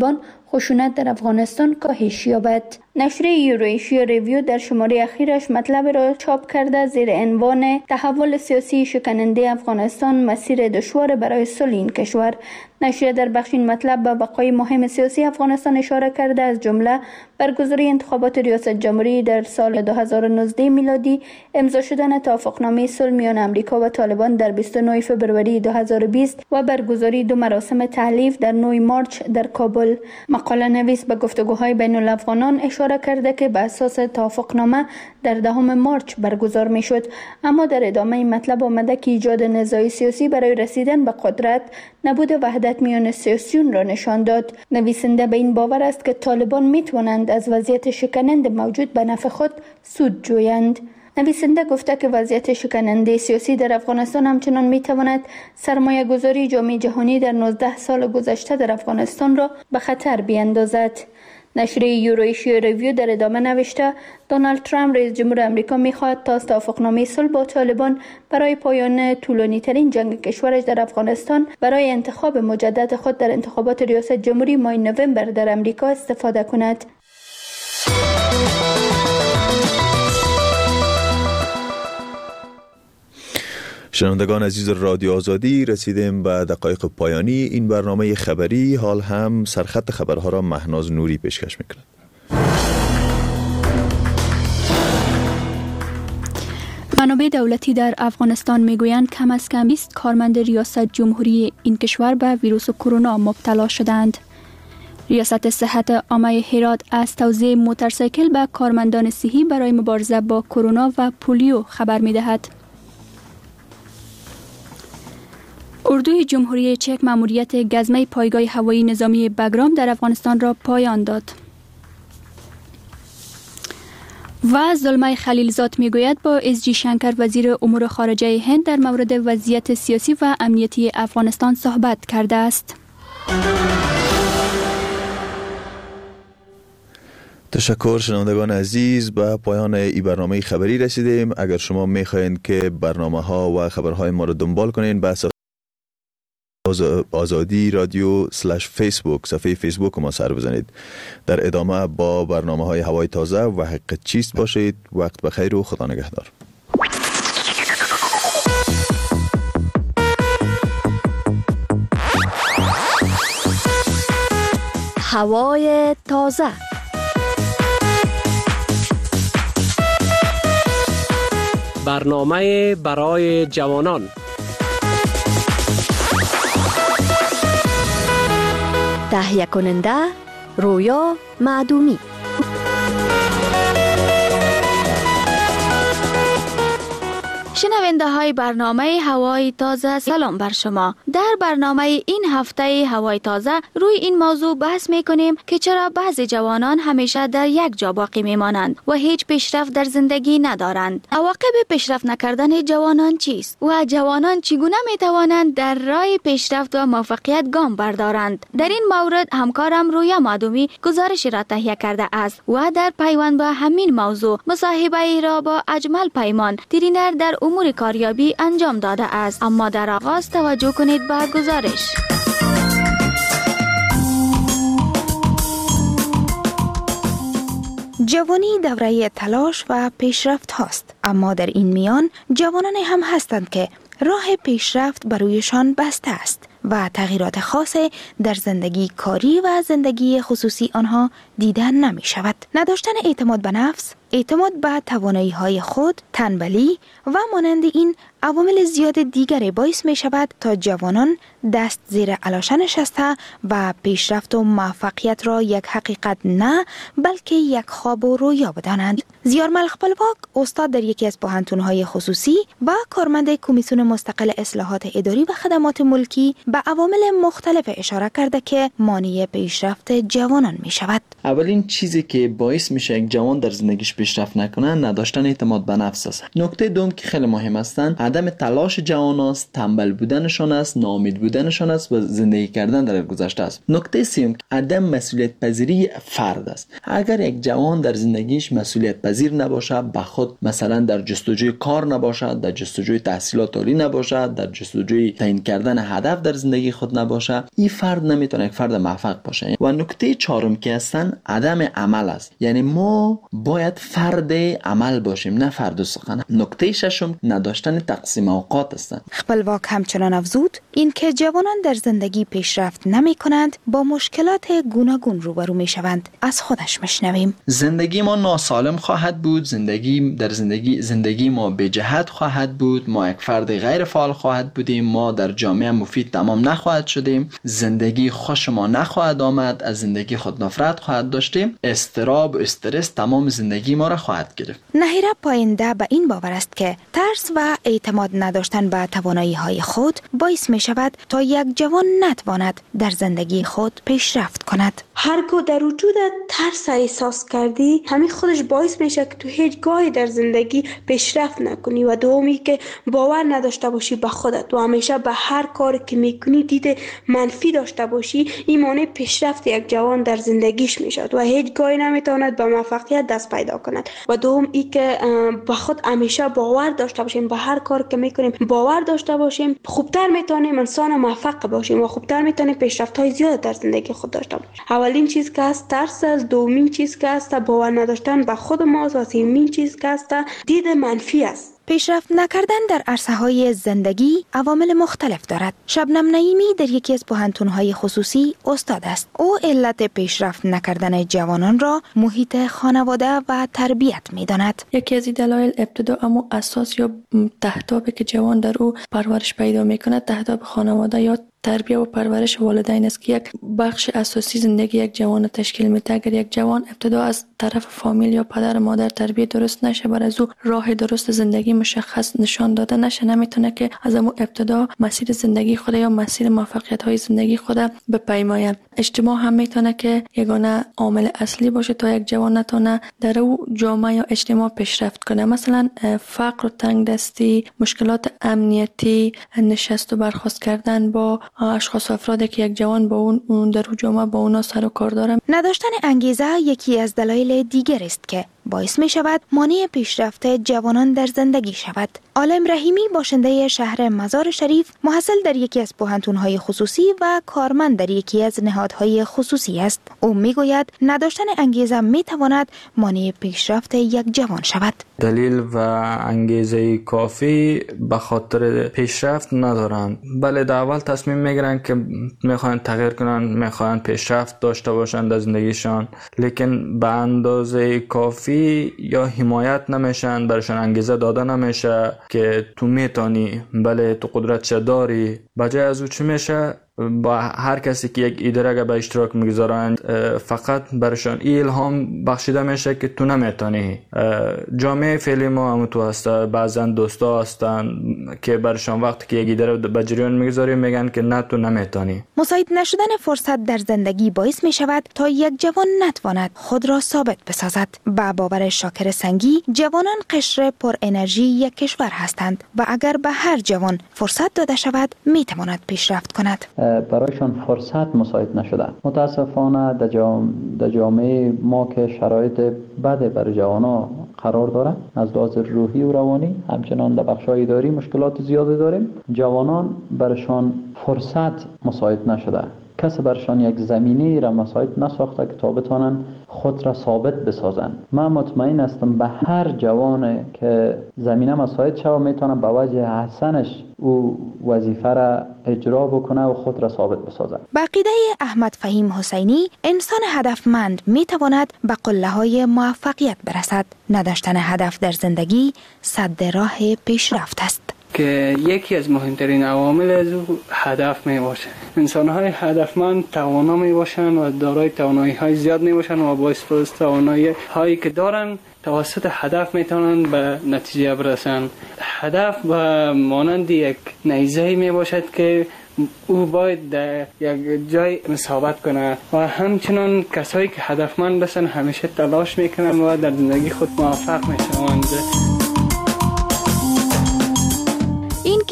خشونت در افغانستان کاهش یابد. نشر یورویشیا ریویو در شماره اخیرش مطلب را چاپ کرده زیر عنوان تحول سیاسی شکننده افغانستان مسیر دشوار برای صلح این کشور. نشریه در بخش این مطلب به بقای مهم سیاسی افغانستان اشاره کرده، از جمله برگزاری انتخابات ریاست جمهوری در سال 2019 میلادی، امضا شدن توافقنامه صلح میان امریکا و طالبان در 29 فوریه 2020 و برگزاری 2 مراسم تحلیف در 9 مارچ در کابل. مقاله نویس به گفتگوهای بین الافغانان اشاره کرده که به اساس توافقنامه در 10 مارچ برگزار میشد، اما در ادامه این مطلب آمده که ایجاد نزاع سیاسی برای رسیدن به قدرت نبود وحدت میان سیاسیون را نشان داد. نویسنده به این باور است که طالبان میتوانند از وضعیت شکننده موجود به نفع خود سود جویند. نویسنده گفته که وضعیت شکننده سیاسی در افغانستان همچنان میتواند سرمایه گذاری جامعه جهانی در 19 سال گذشته در افغانستان را به خطر بیاندازد. نشر یورویشیا ریویو در ادامه نوشته دونالد ترامپ رئیس جمهور آمریکا میخواهد تا توافقنامه صلح با طالبان برای پایان طولانی ترین جنگ کشورش در افغانستان برای انتخاب مجدد خود در انتخابات ریاست جمهوری ماه نوامبر در آمریکا استفاده کند. شنوندگان عزیز رادیو آزادی، رسیدیم به دقایق پایانی این برنامه خبری. حال هم سرخط خبرها را مهناز نوری پیشکش میکند. منابع دولتی در افغانستان میگویند کم از کم 20 کارمند ریاست جمهوری این کشور به ویروس کرونا مبتلا شدند. ریاست صحت عامه هرات از توزیع موتورسیکل به کارمندان صحی برای مبارزه با کرونا و پولیو خبر میدهد. اردوی جمهوری چک ماموریت گزمه پایگاه هوایی نظامی بگرام در افغانستان را پایان داد. و زلمه خلیلزاد میگوید با اس جی شنکر وزیر امور خارجه هند در مورد وضعیت سیاسی و امنیتی افغانستان صحبت کرده است. تشکر شنوندگان عزیز، به پایان این برنامه خبری رسیدیم. اگر شما میخواین که برنامه ها و خبرهای ما را دنبال کنین، به آزادی رادیو /فیسبوک صفحه فیسبوک ما سر بزنید. در ادامه با برنامه های هوای تازه و حقیقت چیست باشید. وقت بخیر و خدا نگهدار. هوای تازه، برنامه برای جوانان، تهیه کننده رویا معدومی. شنونده های برنامه هوای تازه، سلام بر شما. در برنامه این هفته هوای تازه روی این موضوع بحث می کنیم که چرا بعضی جوانان همیشه در یک جا باقی می مانند و هیچ پیشرفت در زندگی ندارند. عواقب پیشرفت نکردن جوانان چیست و جوانان چگونه می توانند در راه پیشرفت و موفقیت گام بردارند؟ در این مورد همکارم رویا معدومی گزارشی را تهیه کرده است و در پیوند به همین موضوع مصاحبه ای را با اجمل پیمان، ترینر در امور کاریابی انجام داده است. اما در آغاز توجه کنید به گزارش. جوانی دوره تلاش و پیشرفت هاست، اما در این میان جوانان هم هستند که راه پیشرفت برویشان بسته است و تغییرات خاص در زندگی کاری و زندگی خصوصی آنها دیدن نمی شود. نداشتن اعتماد به نفس، اعتماد به توانایی های خود، تنبلی و مانند این عوامل زیاد دیگر باعث می شود تا جوانان دست زیر علاشه نشسته و پیشرفت و موفقیت را یک حقیقت نه بلکه یک خواب و رویا بدانند. زیار ملخ پلواک، استاد در یکی از پوهنتون‌های خصوصی و کارمند کمیسیون مستقل اصلاحات اداری و خدمات ملکی، به عوامل مختلف اشاره کرده که مانع پیشرفت جوانان می شود. اولین چیزی که باعث میشه یک جوان در زندگیش پیشرفت نکنه نداشتن اعتماد به نفس است. نکته دوم که خیلی مهم هستن، عدم تلاش جوان است، تنبل بودنشان است، ناامید بودنشان است و زندگی کردن در گذشته است. نکته سوم عدم مسئولیت پذیری فرد است. اگر یک جوان در زندگیش مسئولیت پذیر نباشه، به خود مثلا در جستجوی کار نباشد، در جستجوی تحصیلات عالی نباشد، در جستجوی تعیین کردن هدف در زندگی خود نباشه، این فرد نمیتونه یک فرد موفق باشه. و نکته چهارم که هستن عدم عمل است. یعنی ما باید فرد عمل باشیم، نه فرد سخن. نکته ششم نداشتن تقسیم اوقات است. خپلواک همچنان افزود این که جوانان در زندگی پیشرفت نمی کنند با مشکلات گوناگون روبرو می شوند. از خودش مشنویم. زندگی ما ناسالم خواهد بود، زندگی ما به جهت خواهد بود، ما یک فرد غیر فعال خواهد بودیم، ما در جامعه مفید تمام نخواهد شدیم، زندگی خوش ما نخواهد آمد، از زندگی خود نفرت خواهد داشتیم، استراب و استرس تمام زندگی ما را خواهد گرفت. نهیره پاینده به این باور است که ترس و اعتماد نداشتن به توانایی های خود باعث می شود تا یک جوان نتواند در زندگی خود پیشرفت کند. هرگاه در وجودت ترس احساس کردی، همین خودش باعث میشه که تو هیچ گاهی در زندگی پیشرفت نکنی و دومی که باور نداشته باشی به خودت و همیشه به هر کاری که میکنی دید منفی داشته باشی، این مانع پیشرفت یک جوان در زندگیش میشد و هیچ گاهی نمیتواند به موفقیت دست پیدا کند. و دوم ای که به خود همیشه باور داشته باشیم، به هر کاری که میکنیم باور داشته باشیم، خوبتر میتونیم انسان موفق باشیم و خوبتر میتونیم پیشرفت های زیاد در زندگی خود داشته باشیم. اولین چیز که است ترس است، دومین چیز که است باور نداشتن به خود ماست و سومین چیز که است دید منفی است. پیشرفت نکردن در عرصه‌های زندگی عوامل مختلف دارد. شبنم نعیمی در یکی از پوهنتون‌های خصوصی استاد است. او علت پیشرفت نکردن جوانان را محیط خانواده و تربیت می‌داند. یکی از دلایل ابتدا اما اساس یا تهدابی که جوان در او پرورش پیدا می‌کند تهداب خانواده یا تربیت و پرورش والدین است که یک بخش اساسی زندگی یک جوان تشکیل میده. اگر یک جوان ابتدا از طرف فامیل یا پدر مادر تربیت درست نشه، بر از او راه درست زندگی مشخص نشان داده نشه، نمیتونه که از اون ابتدا مسیر زندگی خود یا مسیر موفقیت های زندگی خود بپیماید. اجتماع هم میتونه که یگانه عامل اصلی باشه تا یک جوان نتونه در او جامعه یا اجتماع پیشرفت کنه. مثلا فقر و تنگ دستی، مشکلات امنیتی، نشست و برخاست کردن با اشخاص و افرادی که یک جوان با اون در جامعه با اونا سر و کار داره. نداشتن انگیزه یکی از دلایل دیگر است که باعث می شود مانع پیشرفت جوانان در زندگی شود. عالم رحیمی باشنده شهر مزار شریف، محصل در یکی از پوهنتون‌های خصوصی و کارمند در یکی از نهادهای خصوصی است. او می گوید نداشتن انگیزه می تواند مانع پیشرفت یک جوان شود. دلیل و انگیزه کافی به خاطر پیشرفت ندارند. بله، در اول تصمیم میگیرن که میخوان تغییر کنن، میخوان پیشرفت داشته باشند در زندگیشان، لیکن به اندازه کافی یا حمایت نمیشن، برشان انگیزه داده نمیشه که تو میتونی، بله تو قدرت داری. بجای از او چی میشه؟ با هر کسی که یک ایده را به اشتراک میگذارند فقط برشان الهام بخشیده میشه که تو نمیتونی. جامعه فعلی ما هم تو هست، بعضا دوستا هستن که برشان وقتی که یک ایده را به جریان میگذاریم میگن که نه تو نمیتونی. مساعد نشدن فرصت در زندگی باعث میشود تا یک جوان نتواند خود را ثابت بسازد. با باور شاکر سنگی، جوانان قشر پر انرژی یک کشور هستند و اگر به هر جوان فرصت داده شود میتواند پیشرفت کند. برایشان فرصت مساعد نشده. متاسفانه در جامعه ما که شرایط بد برای جوانا قرار داره، از لحاظ روحی و روانی، همچنان در بخش‌های اداری مشکلات زیادی داریم. جوانان برشان فرصت مساعد نشده. کسی برشان یک زمینی را مساعد نساخته که تا بتانن خود را ثابت بسازن. من مطمئن هستم به هر جوان که زمینه مساعد شود میتونه به وجه حسنش او وظیفه را اجرا بکنه و خود را ثابت بسازه. با عقیده احمد فهیم حسینی، انسان هدفمند میتواند به قله‌های موفقیت برسد. نداشتن هدف در زندگی سد راه پیشرفت است. که یکی از مهمترین عوامل از او هدف می باشه. انسان‌های هدفمند توانا می باشند و دارای توانایی‌های زیاد می باشند و با استفاده از توانایی‌هایی که دارند توسط هدف می توانند به نتیجه برسند. هدف و مانند یک نیزه می باشد که او باید در یک جای ثابت کنه و همچنان کسایی که هدفمند هستند همیشه تلاش میکنند و در زندگی خود موفق میشوند.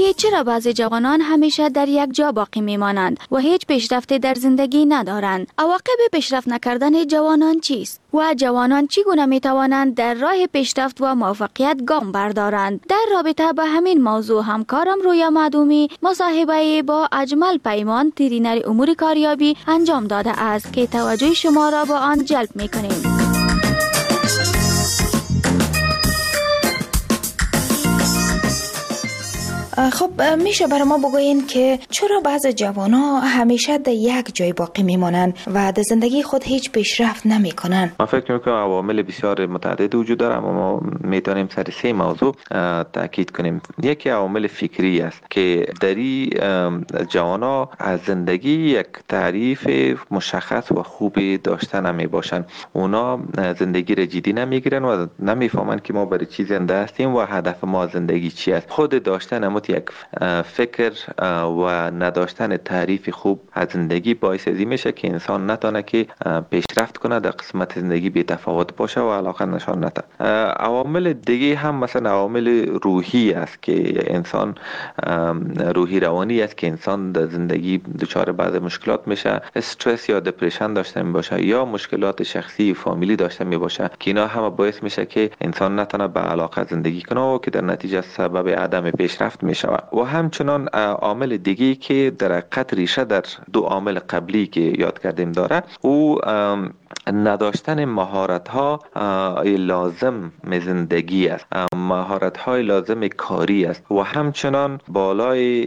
که چرا بعضی جوانان همیشه در یک جا باقی میمانند و هیچ پیشرفتی در زندگی ندارند. عواقب پیشرفت نکردن جوانان چیست و جوانان چگونه می توانند در راه پیشرفت و موفقیت گام بردارند؟ در رابطه با همین موضوع همکارم رویا معدومی مصاحبه با اجمل پیمان ترینر امور کاریابی انجام داده است که توجه شما را با آن جلب می کنیم. خب میشه برای ما بگوین که چرا بعض جوانان همیشه در یک جای باقی میمانند و در زندگی خود هیچ پیشرفت نمیکنن؟ من فکر میکنم عوامل بسیار متعدد وجود داره، اما ما میتونیم سر 3 موضوع تاکید کنیم. یکی عوامل فکری است که دری جوانا از زندگی یک تعریف مشخص و خوبی داشته نمی باشند. اونا زندگی را جدی نمیگیرن و نمیفهمن که ما برای چی زنده هستیم و هدف ما زندگی چی است. خود داشتن یک فکر و نداشتن تعریف خوب از زندگی باعث ازی میشه که انسان نتونه که پیشرفت کنه، در قسمت زندگی بی تفاوت باشه و علاقه نشان نده. عوامل دیگه هم مثلا عوامل روحی است که انسان روحی روانی است که انسان در زندگی دچار بعض مشکلات میشه، استرس یا دپرشن داشته می باشه یا مشکلات شخصی و فامیلی داشته می باشه که اینا هم باعث میشه که انسان نتونه به علاقه زندگی کنه و که در نتیجه سبب عدم پیشرفت می شود. و همچنان عامل دیگه که در حقیقت ریشه در 2 عامل قبلی که یاد کردیم داره، او نداشتن مهارت ها لازم زندگی است، مهارت های لازم کاری است و همچنان بالای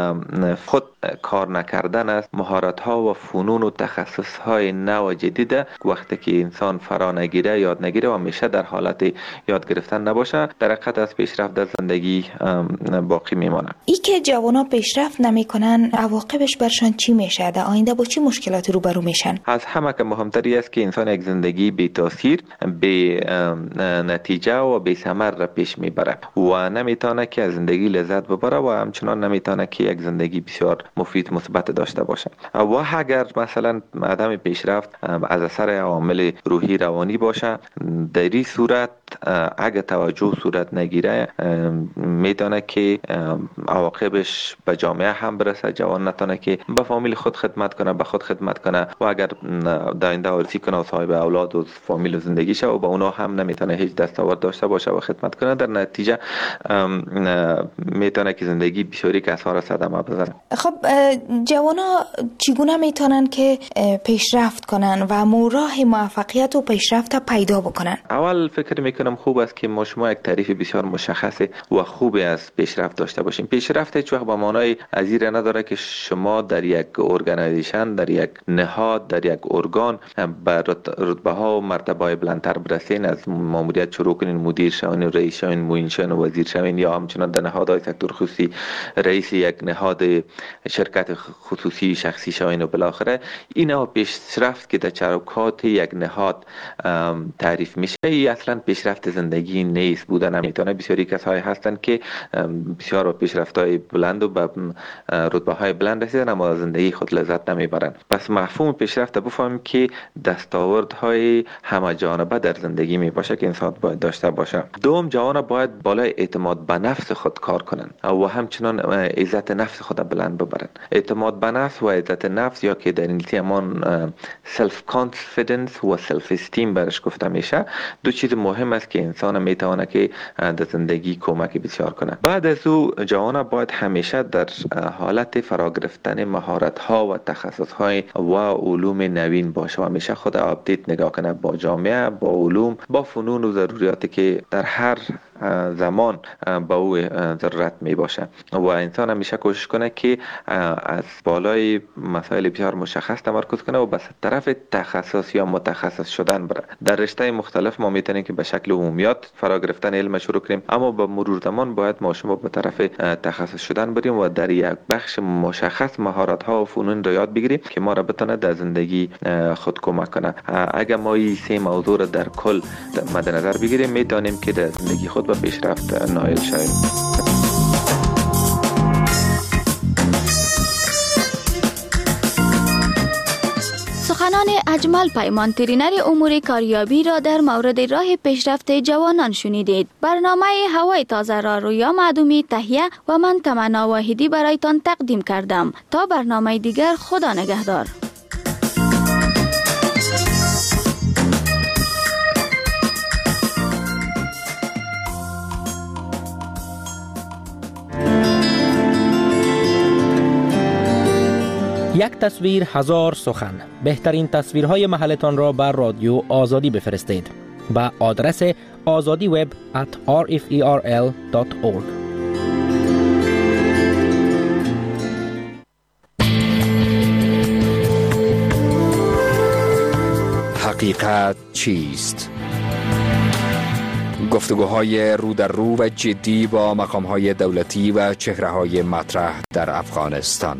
خود کار نکردن است. مهارت ها و فنون و تخصص های نو و جدید وقتی که انسان فرا نگیره، یاد نگیره و همیشه در حالت یاد گرفتن نباشه، در حقیقت از پیشرفت در زندگی باقی میمانه. ای که جوانا پیشرفت نمیکنن عواقبش برشان چی میشه؟ در آینده با چی مشکلاتی روبرو میشن؟ از همه که مهمتری است که انسان یک زندگی بی تاثیر، بی نتیجه و بی ثمر را پیش میبره و نمیتونه که از زندگی لذت ببره و همچنان نمیتونه که یک زندگی بسیار مفید مثبت داشته باشه. و اگر مثلا عدم پیشرفت از اثر عوامل روحی روانی باشه، در این صورت اگر توجه صورت نگیره میتونه که عواقبش به جامعه هم برسه. جوان نتونه که به فامیل خود خدمت کنه، به خود خدمت کنه و اگر در آینده آرزو کنه و صاحب اولاد و فامیل و زندگی شه و با اونا هم نمیتونه هیچ دستاورد داشته باشه و خدمت کنه، در نتیجه میتونه که زندگی بسیاری کسا را صدمه بزنه. خب جوانا چگونه میتونن که پیشرفت کنن و راه موفقیت و پیشرفت پیدا بکنن؟ اول فکر میکنم خوب است که ما شما یک تعریف بسیار مشخص و خوبی از پیشرفت داشته باشیم. پیشرفت هیچ وقت به معنای ازیره نداره که شما در یک ارگانیزیشن، در یک نهاد، در یک ارگان به رتبه ها و مرتبه های بلندتر برسین. از ماموریت شروع کنین، مدیر شوین، رئیس شوین، معین شوین، وزیر شوین یا همچنان در نهادهای سکتور خصوصی رئیس یک نهاد شرکت خصوصی شخصی شوین و بالاخره اینا پیشرفت که در چروکات یک نهاد تعریف میشه. ای اصلا پیشرفت زندگی نیست. بودن نمیتونه. بسیاری کسایی هستند که بسیار پیشرفت‌های بلند و به رتبه‌های بلند رسیدن اما زندگی خود لذت نمیبرن. پس مفهوم پیشرفت بفهمیم که دستاوردهای همه جانبه در زندگی می باشه که انسان باید داشته باشه. دوم، جوان باید بالای اعتماد به نفس خود کار کنن و همچنان عزت نفس خود بلند ببرن. اعتماد به نفس و عزت نفس یا که در انگلیسی همان سلف کانفیدنس و سلف استیم برش گفته میشه، 2 چیز مهم است که انسان میتونه که در زندگی کمک بسیار کنه. بعد از او جوان باید همیشه در حالت فرا گرفتن مهارت ها و تخصص های و علوم نوین باشه و همیشه خود آپدیت نگاه کنه با جامعه، با علوم، با فنون و ضروریاتی که در هر زمان با او ضرورت می باشه و انسان همیشه کوشش کنه که از بالای مسائل بسیار مشخص تمرکز کنه و به طرف تخصص یا متخصص شدن بره. در رشته مختلف ما میتونیم که به شکل عمومیات فرا گرفتن علم شروع کنیم، اما با مرور زمان باید ما شما به طرف تخصص شدن بریم و در یک بخش مشخص مهارت ها و فنون رو یاد بگیریم که ما را بتونه در زندگی خود کمک کنه. اگر ما این 3 موضوع را در کل مد نظر بگیریم میتونیم که در زندگی خود به پیشرفت نائل شویم. سخنان بیان اجمل پیمان ترینر امور کاریابی را در مورد راه پیشرفت جوانان شنیدید. برنامه هوای تازه را رویا معدومی تهیه و من تمنا واحدی برایتان تقدیم کردم. تا برنامه دیگر، خدا نگهدار. یک تصویر هزار سخن. بهترین تصویرهای محلتان را بر رادیو آزادی بفرستید به آدرس azadiweb@rferl.org. حقیقت چیست؟ گفتگوهای رو در رو و جدی با مقامهای دولتی و چهره‌های مطرح در افغانستان.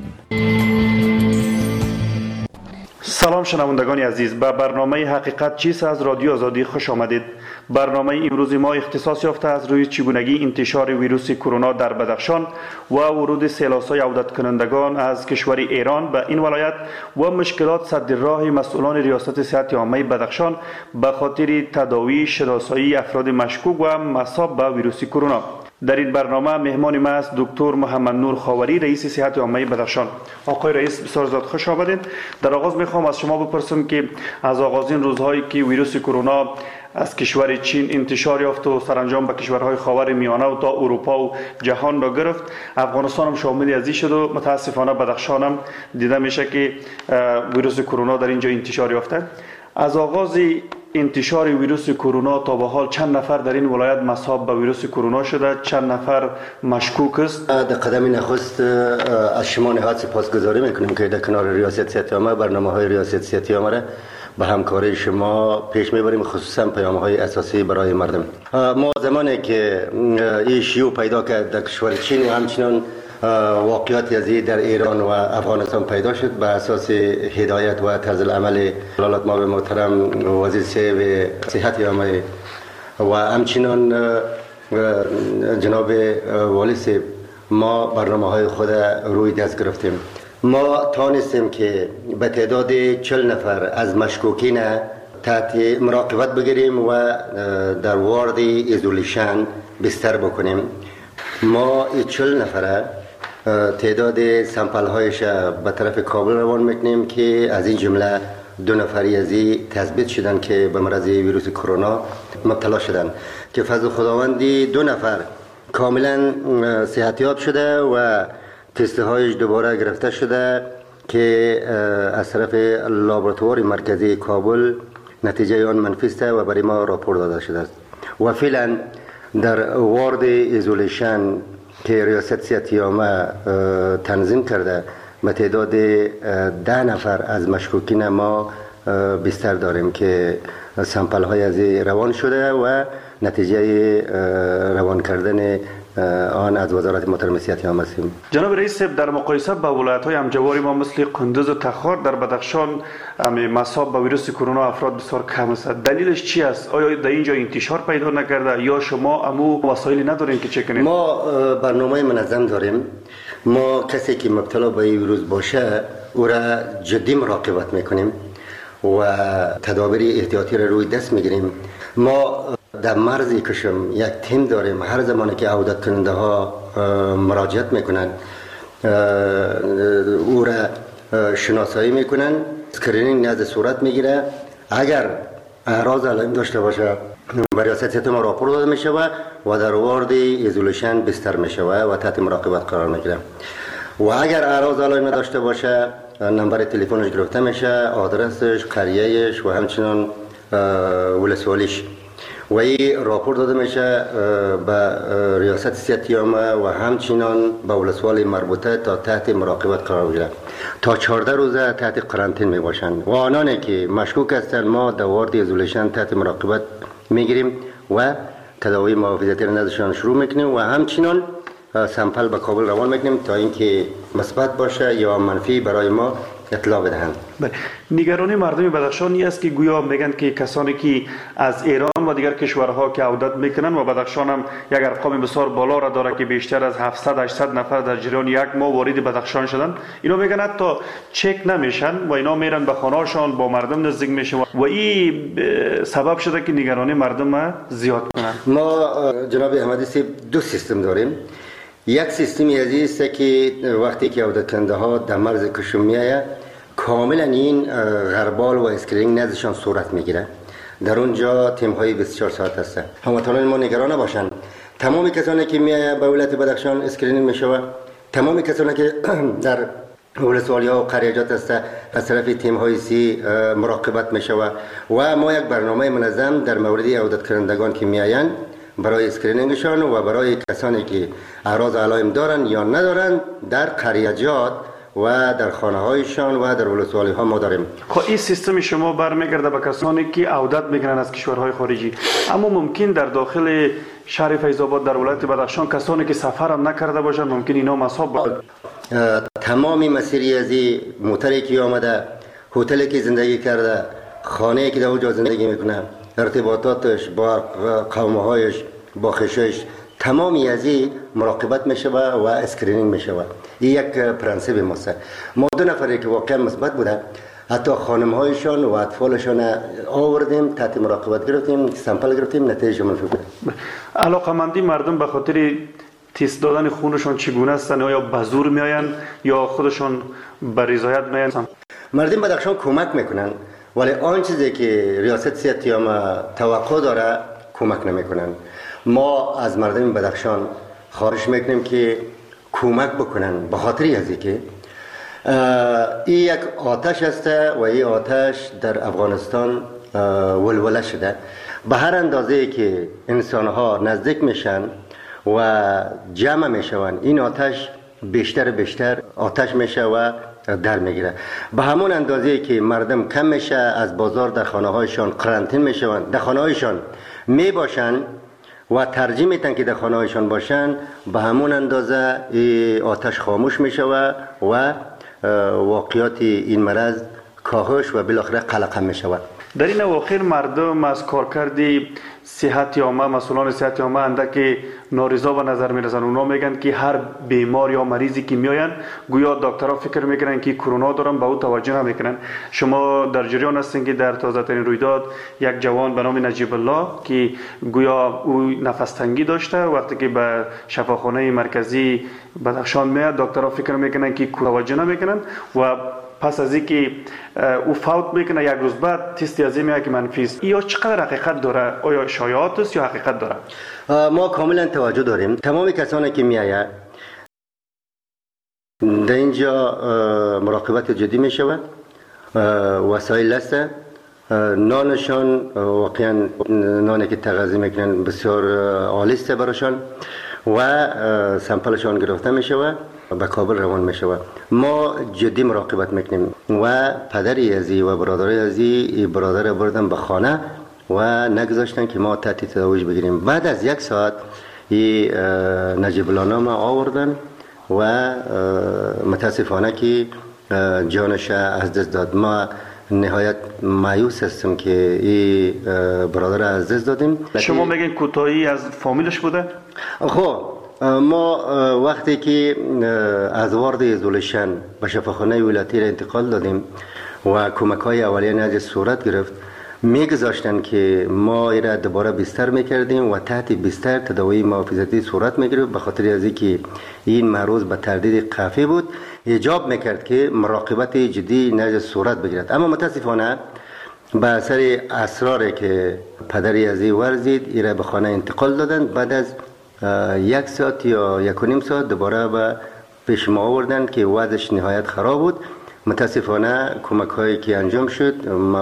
سلام شنوندگان عزیز، به برنامه حقیقت چیست از رادیو آزادی خوش آمدید. برنامه امروز ما اختصاص یافته از روی چگونگی انتشار ویروس کرونا در بدخشان و ورود سیلاسای عودت کنندگان از کشور ایران به این ولایت و مشکلات سد راه مسئولان ریاست صحت عامه بدخشان به خاطر تداوی شناسایی افراد مشکوک و مصاب به ویروس کرونا. در این برنامه مهمان ما است دکتر محمد نور خاوری، رئیس صحت عامه بدخشان. آقای رئیس بسیار زیاد خوش آمدید. در آغاز میخوام از شما بپرسم که از آغازین روزهایی که ویروس کرونا از کشور چین انتشار یافت و سرانجام به کشورهای خاور میانه و تا اروپا و جهان را گرفت، افغانستان هم شامل ازی شد و متاسفانه بدخشان هم دیده میشه که ویروس کرونا در اینجا انتشار یافته. از آغاز انتشار ویروس کرونا تا به حال چند نفر در این ولایت مصاب به ویروس کرونا شده؟ چند نفر مشکوک است؟ در قدم نخست از شما نهایت سپاسگزاری میکنیم که در کنار ریاست صحت عامه برنامه‌های ریاست صحت عامه را به همکاری شما پیش میبریم، خصوصا پیام‌های اساسی برای مردم. ما زمانی که این شیوع پیدا کرد در کشور چین و همچنان واقعیت ازی در ایران و افغانستان پیدا شد، به اساس هدایت و طرز العمل ولایت مآب محترم وزیر صاحب صحت عامه و همچنان جناب والی صاحب، ما برنامه‌های خود روی دست گرفتیم. ما توانستیم که به تعداد 40 نفر از مشکوکین تحت مراقبت بگیریم و در وارد ایزولیشن بستر بکنیم. ما 40 نفر تعداد سمپل هایش به طرف کابل روان میکنیم که از این جمله 2 نفری از این تثبیت شدن که به مرض ویروس کرونا مبتلا شدن، که فضل خداوندی 2 نفر کاملا صحتیاب شده و تست هایش دوباره گرفته شده که از طرف لابراتوار مرکزی کابل نتیجه آن منفی است و برای ما راپور داده شده است. و فعلا در وارد ایزولیشن که ریاست صحت عامه تنظیم کرده به تعداد 10 نفر از مشکوکین ما بستر داریم که سمپل های از روان شده و نتیجه روان کردن آن از وزارت محترم صحت عامه است. جناب رئیس، در مقایسه با ولایت‌های همجوار ما مثل قندوز و تخار، در بدخشان مصاب به ویروس کرونا افراد بسیار کم است. دلیلش چی است؟ آیا در اینجا انتشار پیدا نکرده یا شما امو وسایلی ندارین که چک کنید؟ ما برنامه منظم داریم. ما کسی که مبتلا به این ویروس باشه او را جدی مراقبت میکنیم و تدابیر احتیاطی را روی دست میگیریم. ما در مرز کشم یک تیم داریم، هر زمانی که عودت کننده ها مراجعت میکنن او را شناسایی میکنن، اسکرینینگ نزد صورت میگیره. اگر اعراض علائم داشته باشه به ریاست صحت ما راپور داده میشه و در وارد ایزولیشن بستر میشه و تحت مراقبت قرار میگیره. و اگر اعراض علائم داشته باشه نمبر تلفنش گرفته میشه، آدرسش، قریهش و همچنان ولسوالیش و این راپور داده میشه به ریاست صحت عامه و همچنان به ولسوال مربوطه تا تحت مراقبت قرار بگیره. تا 14 روزه تحت قرنطین می باشند و آنانی که مشکوک هستند ما در وارد ایزولیشن تحت مراقبت میگیریم و تداوی محافظتی را نزدشان شروع میکنیم و همچنان سمپل به کابل روان میکنیم تا اینکه مثبت باشه یا منفی برای ما اطلاع بدهند. نگرانی مردم بدخشان است که گویا میگن که کسانی که از ایران و دیگر کشورها که عودت میکنن و بدخشان هم یک ارقام بسیار بالا را داره که بیشتر از 700-800 نفر در جریان یک ماه وارد بدخشان شدن. اینا میگن حتی چک نمیشن و اینا میرن به خانه‌شان با مردم نزدیک میشن و این سبب شده که نگرانی مردم زیاد کنن. ما جناب احمدی صاحب دو سیستم داریم. یک سیستمی است که وقتی که عودت کننده ها در مرز کشور میآید کاملا این غربال و اسکرینینگ نزدشان صورت میگیره. در اونجا تیم های 24 ساعت هستند. هموطنان ما نگران نباشند. تمام کسانی که میآید به ولایت بدخشان اسکرینینگ میشود. تمام کسانی که در ولسوالی ها و قریجات هست از طرف تیم های سی مراقبت میشود و ما یک برنامه منظم در مورد عودت کنندگان که میآیند برای اسکرینینگشان و برای کسانی که اعراض علائم دارند یا ندارند در قریجات و در خانه هایشان و در ولسوالی ها ما داریم. خب این سیستم شما برمیگرده به کسانی که عودت میکنن از کشورهای خارجی، اما ممکن در داخل شهر فیض‌آباد در ولایت بدخشان کسانی که سفر هم نکرده باشند ممکن اینا مصاب باشند. تمامی مسیری از این موتری که آمده، هتلی که زندگی کرده، خانه‌ای که در اونجا زندگی میکنه، ارتباطاتش با قومهایش، با خشش، تمامی از این مراقبت میشوه و اسکرینینگ میشوه. این یک پرنسیپ ماست. ما دو نفری که واقعا مثبت بوده حتی خانم‌هایشان و اطفالشان آوردیم تحت مراقبت گرفتیم، سامپل گرفتیم، نتیجه منفی بود. علاقمندی مردم به خاطر تست دادن خونشان چگونه هستن؟ یا به زور میآیند یا خودشان به رضایت میآیند؟ مردم بدخشان کمک میکنن ولی آن چیزی که ریاست صحت عامه توقع داره کمک نمیکنن. ما از مردم بدخشان خواهش میکنیم که کمک بکنن به خاطر از اینکه این یک آتش است و این آتش در افغانستان ولوله شده. به هر اندازه که انسانها نزدیک میشن و جمع میشوند این آتش بیشتر آتش میشه و در میگیره. به همون اندازه که مردم کم میشه از بازار در خانه هایشان قرنطین میشوند، در خانه هایشان میباشن و ترجیح میتن که در خانه هایشان باشن، به همون اندازه آتش خاموش میشود و واقعیات این مرض کاهش و بالاخره قلقم میشود. در این اواخر مردم از کارکردی صحت عامه، مسئولان صحت عامه اندک نارضا به نظر میرسن. اونا میگن که هر بیمار یا مریضی که میآین گویا دکترها فکر میکنن که کرونا دارن، به او توجه نمیکنن. شما در جریان هستین که در تازه ترین رویداد یک جوان به نام نجیب الله که گویا او نفس تنگی داشته، وقتی که به شفاخانه مرکزی بدخشان میاد دکترها فکر میکنن که توجه نمیکنن و پس از اینکه او فوت میکنه یک روز بعد تستی از این میاد که منفی است. یا چقدر حقیقت داره؟ آیا شایعات است یا حقیقت داره؟ ما کاملا توجه داریم. تمام کسانی که میآید در اینجا مراقبت جدی میشود. وسایل است، نانشان واقعا نانی که تغذیه میکنن بسیار عالی است براشان و سامپلشان گرفته میشود به کابل روان میشود. ما جدی مراقبت میکنیم و پدری ازی و برادری ازی برادر بردن به خانه و نگذاشتن که ما تحت تداویش بگیریم. بعد از یک ساعت نجیب الله نام آوردن و متاسفانه که جانش از دست داد. ما نهایت مایوس هستم که این برادر از دست دادیم. شما میگین کوتاهی از فامیلش بوده؟ خب ما وقتی که از وارد ایزولیشن به شفاخانه ولایتی را انتقال دادیم و کمک های اولیه از صورت گرفت، میگذاشتن که ما ایرا دوباره بستر میکردیم و تحت بستر تداوی محافظتی صورت میگرفت. به خاطر از اینکه این معروض به تردید قحفی بود ایجاب میکرد که مراقبت جدی نجس صورت بگیرد. اما متاسفانه به اثر اسراری که پدری از این ورزید ایرا به خانه انتقال دادن. بعد از یک ساعت یا یک و نیم ساعت دوباره به پیش ما آوردن که وضعش نهایت خراب بود. متاسفانه کمک هایی که انجام شد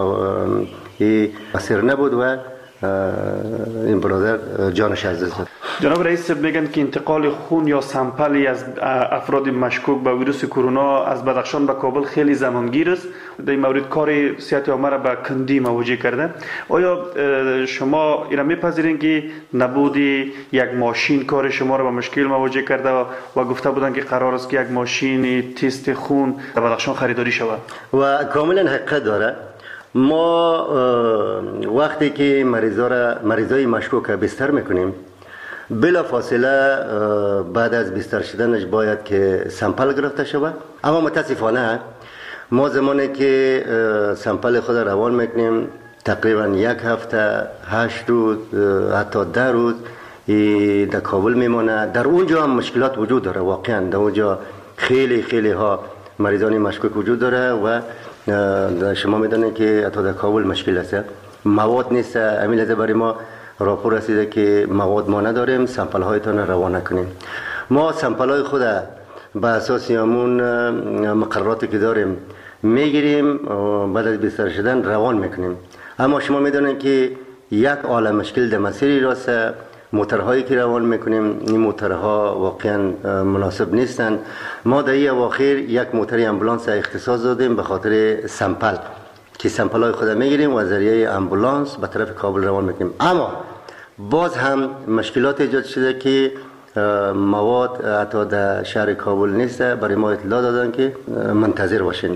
مؤثر نبود و این برادر جانش از دست داد. جناب رئیس میگن که انتقال خون یا سامپلی از افراد مشکوک به ویروس کرونا از بدخشان به کابل خیلی زمانگیر است. در این مورد کار صحت عامه را به کندی مواجه کرده. آیا شما اینا میپذیرین که نبود یک ماشین کار شما را به مشکل مواجه کرده و گفته بودن که قرار است که یک ماشین تست خون در بدخشان خریداری شود؟ و کاملا حقیقت داره. ما وقتی که مریضای مشکوک بستر میکنیم بلا فاصله بعد از بستر شدنش باید که سمپل گرفته شود. اما متاسفانه ما زمانی که سمپل خود روان میکنیم تقریبا 1 هفته 8 روز حتی 10 روز در کابل میمونه. در اونجا هم مشکلات وجود داره، واقعا در اونجا خیلی ها مریضان مشکوک وجود داره و شما میدونید که حتی در کابل مشکل است، مواد نیست. همین لحظه برای ما راپور رسیده که مواد ما نداریم، سمپل هایتان روانه کنیم. ما سمپل های خود به اساس همون مقرراتی که داریم میگیریم، بعد از بستر شدن روان میکنیم. اما شما میدونید که یک عالم مشکل در مسیری راست. موترهایی که روان میکنیم این موترها واقعا مناسب نیستن. ما در این اواخر یک موتر امبولانس اختصاص دادیم به خاطر سمپل که سمپل های خود میگیریم و از ذریعه امبولانس به طرف کابل روان میکنیم. اما باز هم مشکلات ایجاد شده که مواد حتی در شهر کابل نیست. برای ما اطلاع دادن که منتظر باشین.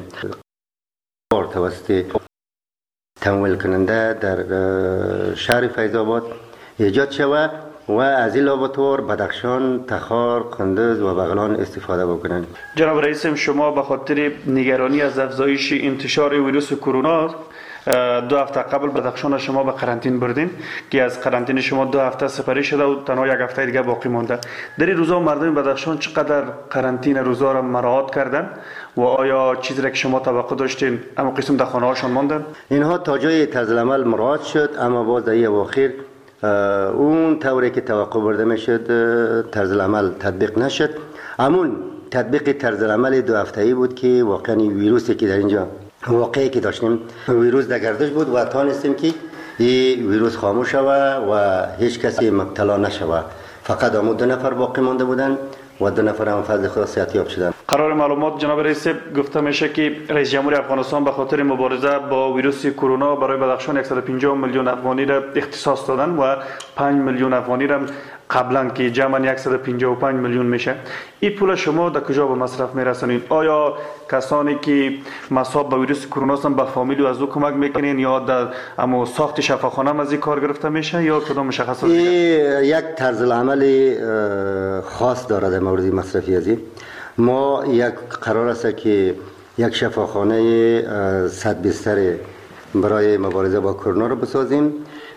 توسط تمویل کننده در شهر فیض آباد ایجاد شود و از این لابراتوار بدخشان، تخار، قندوز و بغلان استفاده بکنند. جناب رئیس، شما به خاطر نگرانی از افزایش انتشار ویروس کرونا 2 هفته قبل بدخشان شما به قرنطین بردین که از قرنطین شما 2 هفته سپری شده و تنها 1 هفته دیگه باقی مانده. در این روزا مردم بدخشان چقدر قرنطین روزا را مراعات کردن و آیا چیزی را که شما توقع داشتین اما قسم در خانه هاشون ماندن؟ اینها تا جای طرز العمل مراعات شد، اما باز در این اواخر اون طوری که توقع برده میشد طرز العمل تطبیق نشد. همون تطبیق طرز العمل 2 هفته‌ای بود که واقعا ویروسی که در اینجا واقعی که داشتیم ویروس در گردش بود و تانستیم که این ویروس خاموش شود و هیچ کسی مبتلا نشود. فقط همون 2 نفر باقی مانده بودن و 2 نفر هم فضل خدا صحتیاب شدن. قرار معلومات جناب رئیس گفته میشه که رئیس جمهور افغانستان به خاطر مبارزه با ویروس کرونا برای بدخشان 150 میلیون افغانی را اختصاص دادن و 5 میلیون افغانی را قبلا که جمعاً 155 میلیون میشه. این پول شما در کجا به مصرف میرسونین؟ آیا کسانی که مصاب به ویروس کرونا هستند به فامیل و از او کمک میکنین یا در اما ساخت شفاخانه هم از این کار گرفته میشه یا کدام مشخصات؟ یک طرز العمل خاص داره در مورد مصرفی ازی. ما یک قرار است که یک شفاخانه 100 بستر برای مبارزه با کرونا رو بسازیم.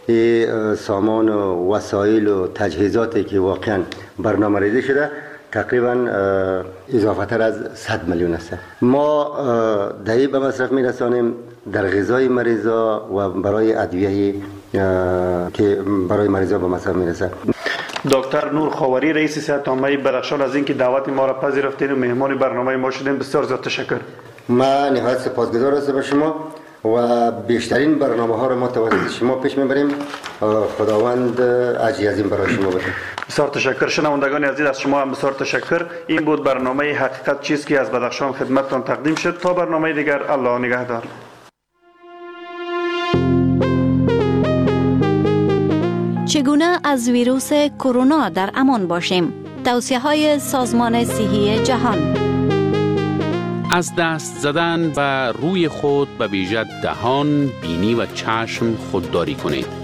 سامان و وسایل و تجهیزاتی که واقعا برنامه ریزی شده تقریبا اضافه تر از 100 میلیون است. ما دهی به مصرف میرسانیم در غذای مریضا و برای ادویه که برای مریضا به مصرف میرسه. دکتر نور خاوری رئیس صحت عامه بدخشان از اینکه دعوت ما را پذیرفتین و مهمان برنامه ما شدین بسیار زیاد تشکر. من نهایت سپاسگزار هستم به شما و بیشترین برنامه ها را ما توسط شما پیش میبریم. خداوند اجری عظیم برای شما بده. بسیار تشکر. شنوندگان عزیز از شما هم بسیار تشکر. این بود برنامه حقیقت چیست که از بدخشان خدمتتان تقدیم شد. تا برنامه دیگر، الله نگهدار. چگونه از ویروس کرونا در امان باشیم؟ توصیه‌های سازمان صحی جهان. از دست زدن و روی خود به ویژه دهان، بینی و چشم خودداری کنید.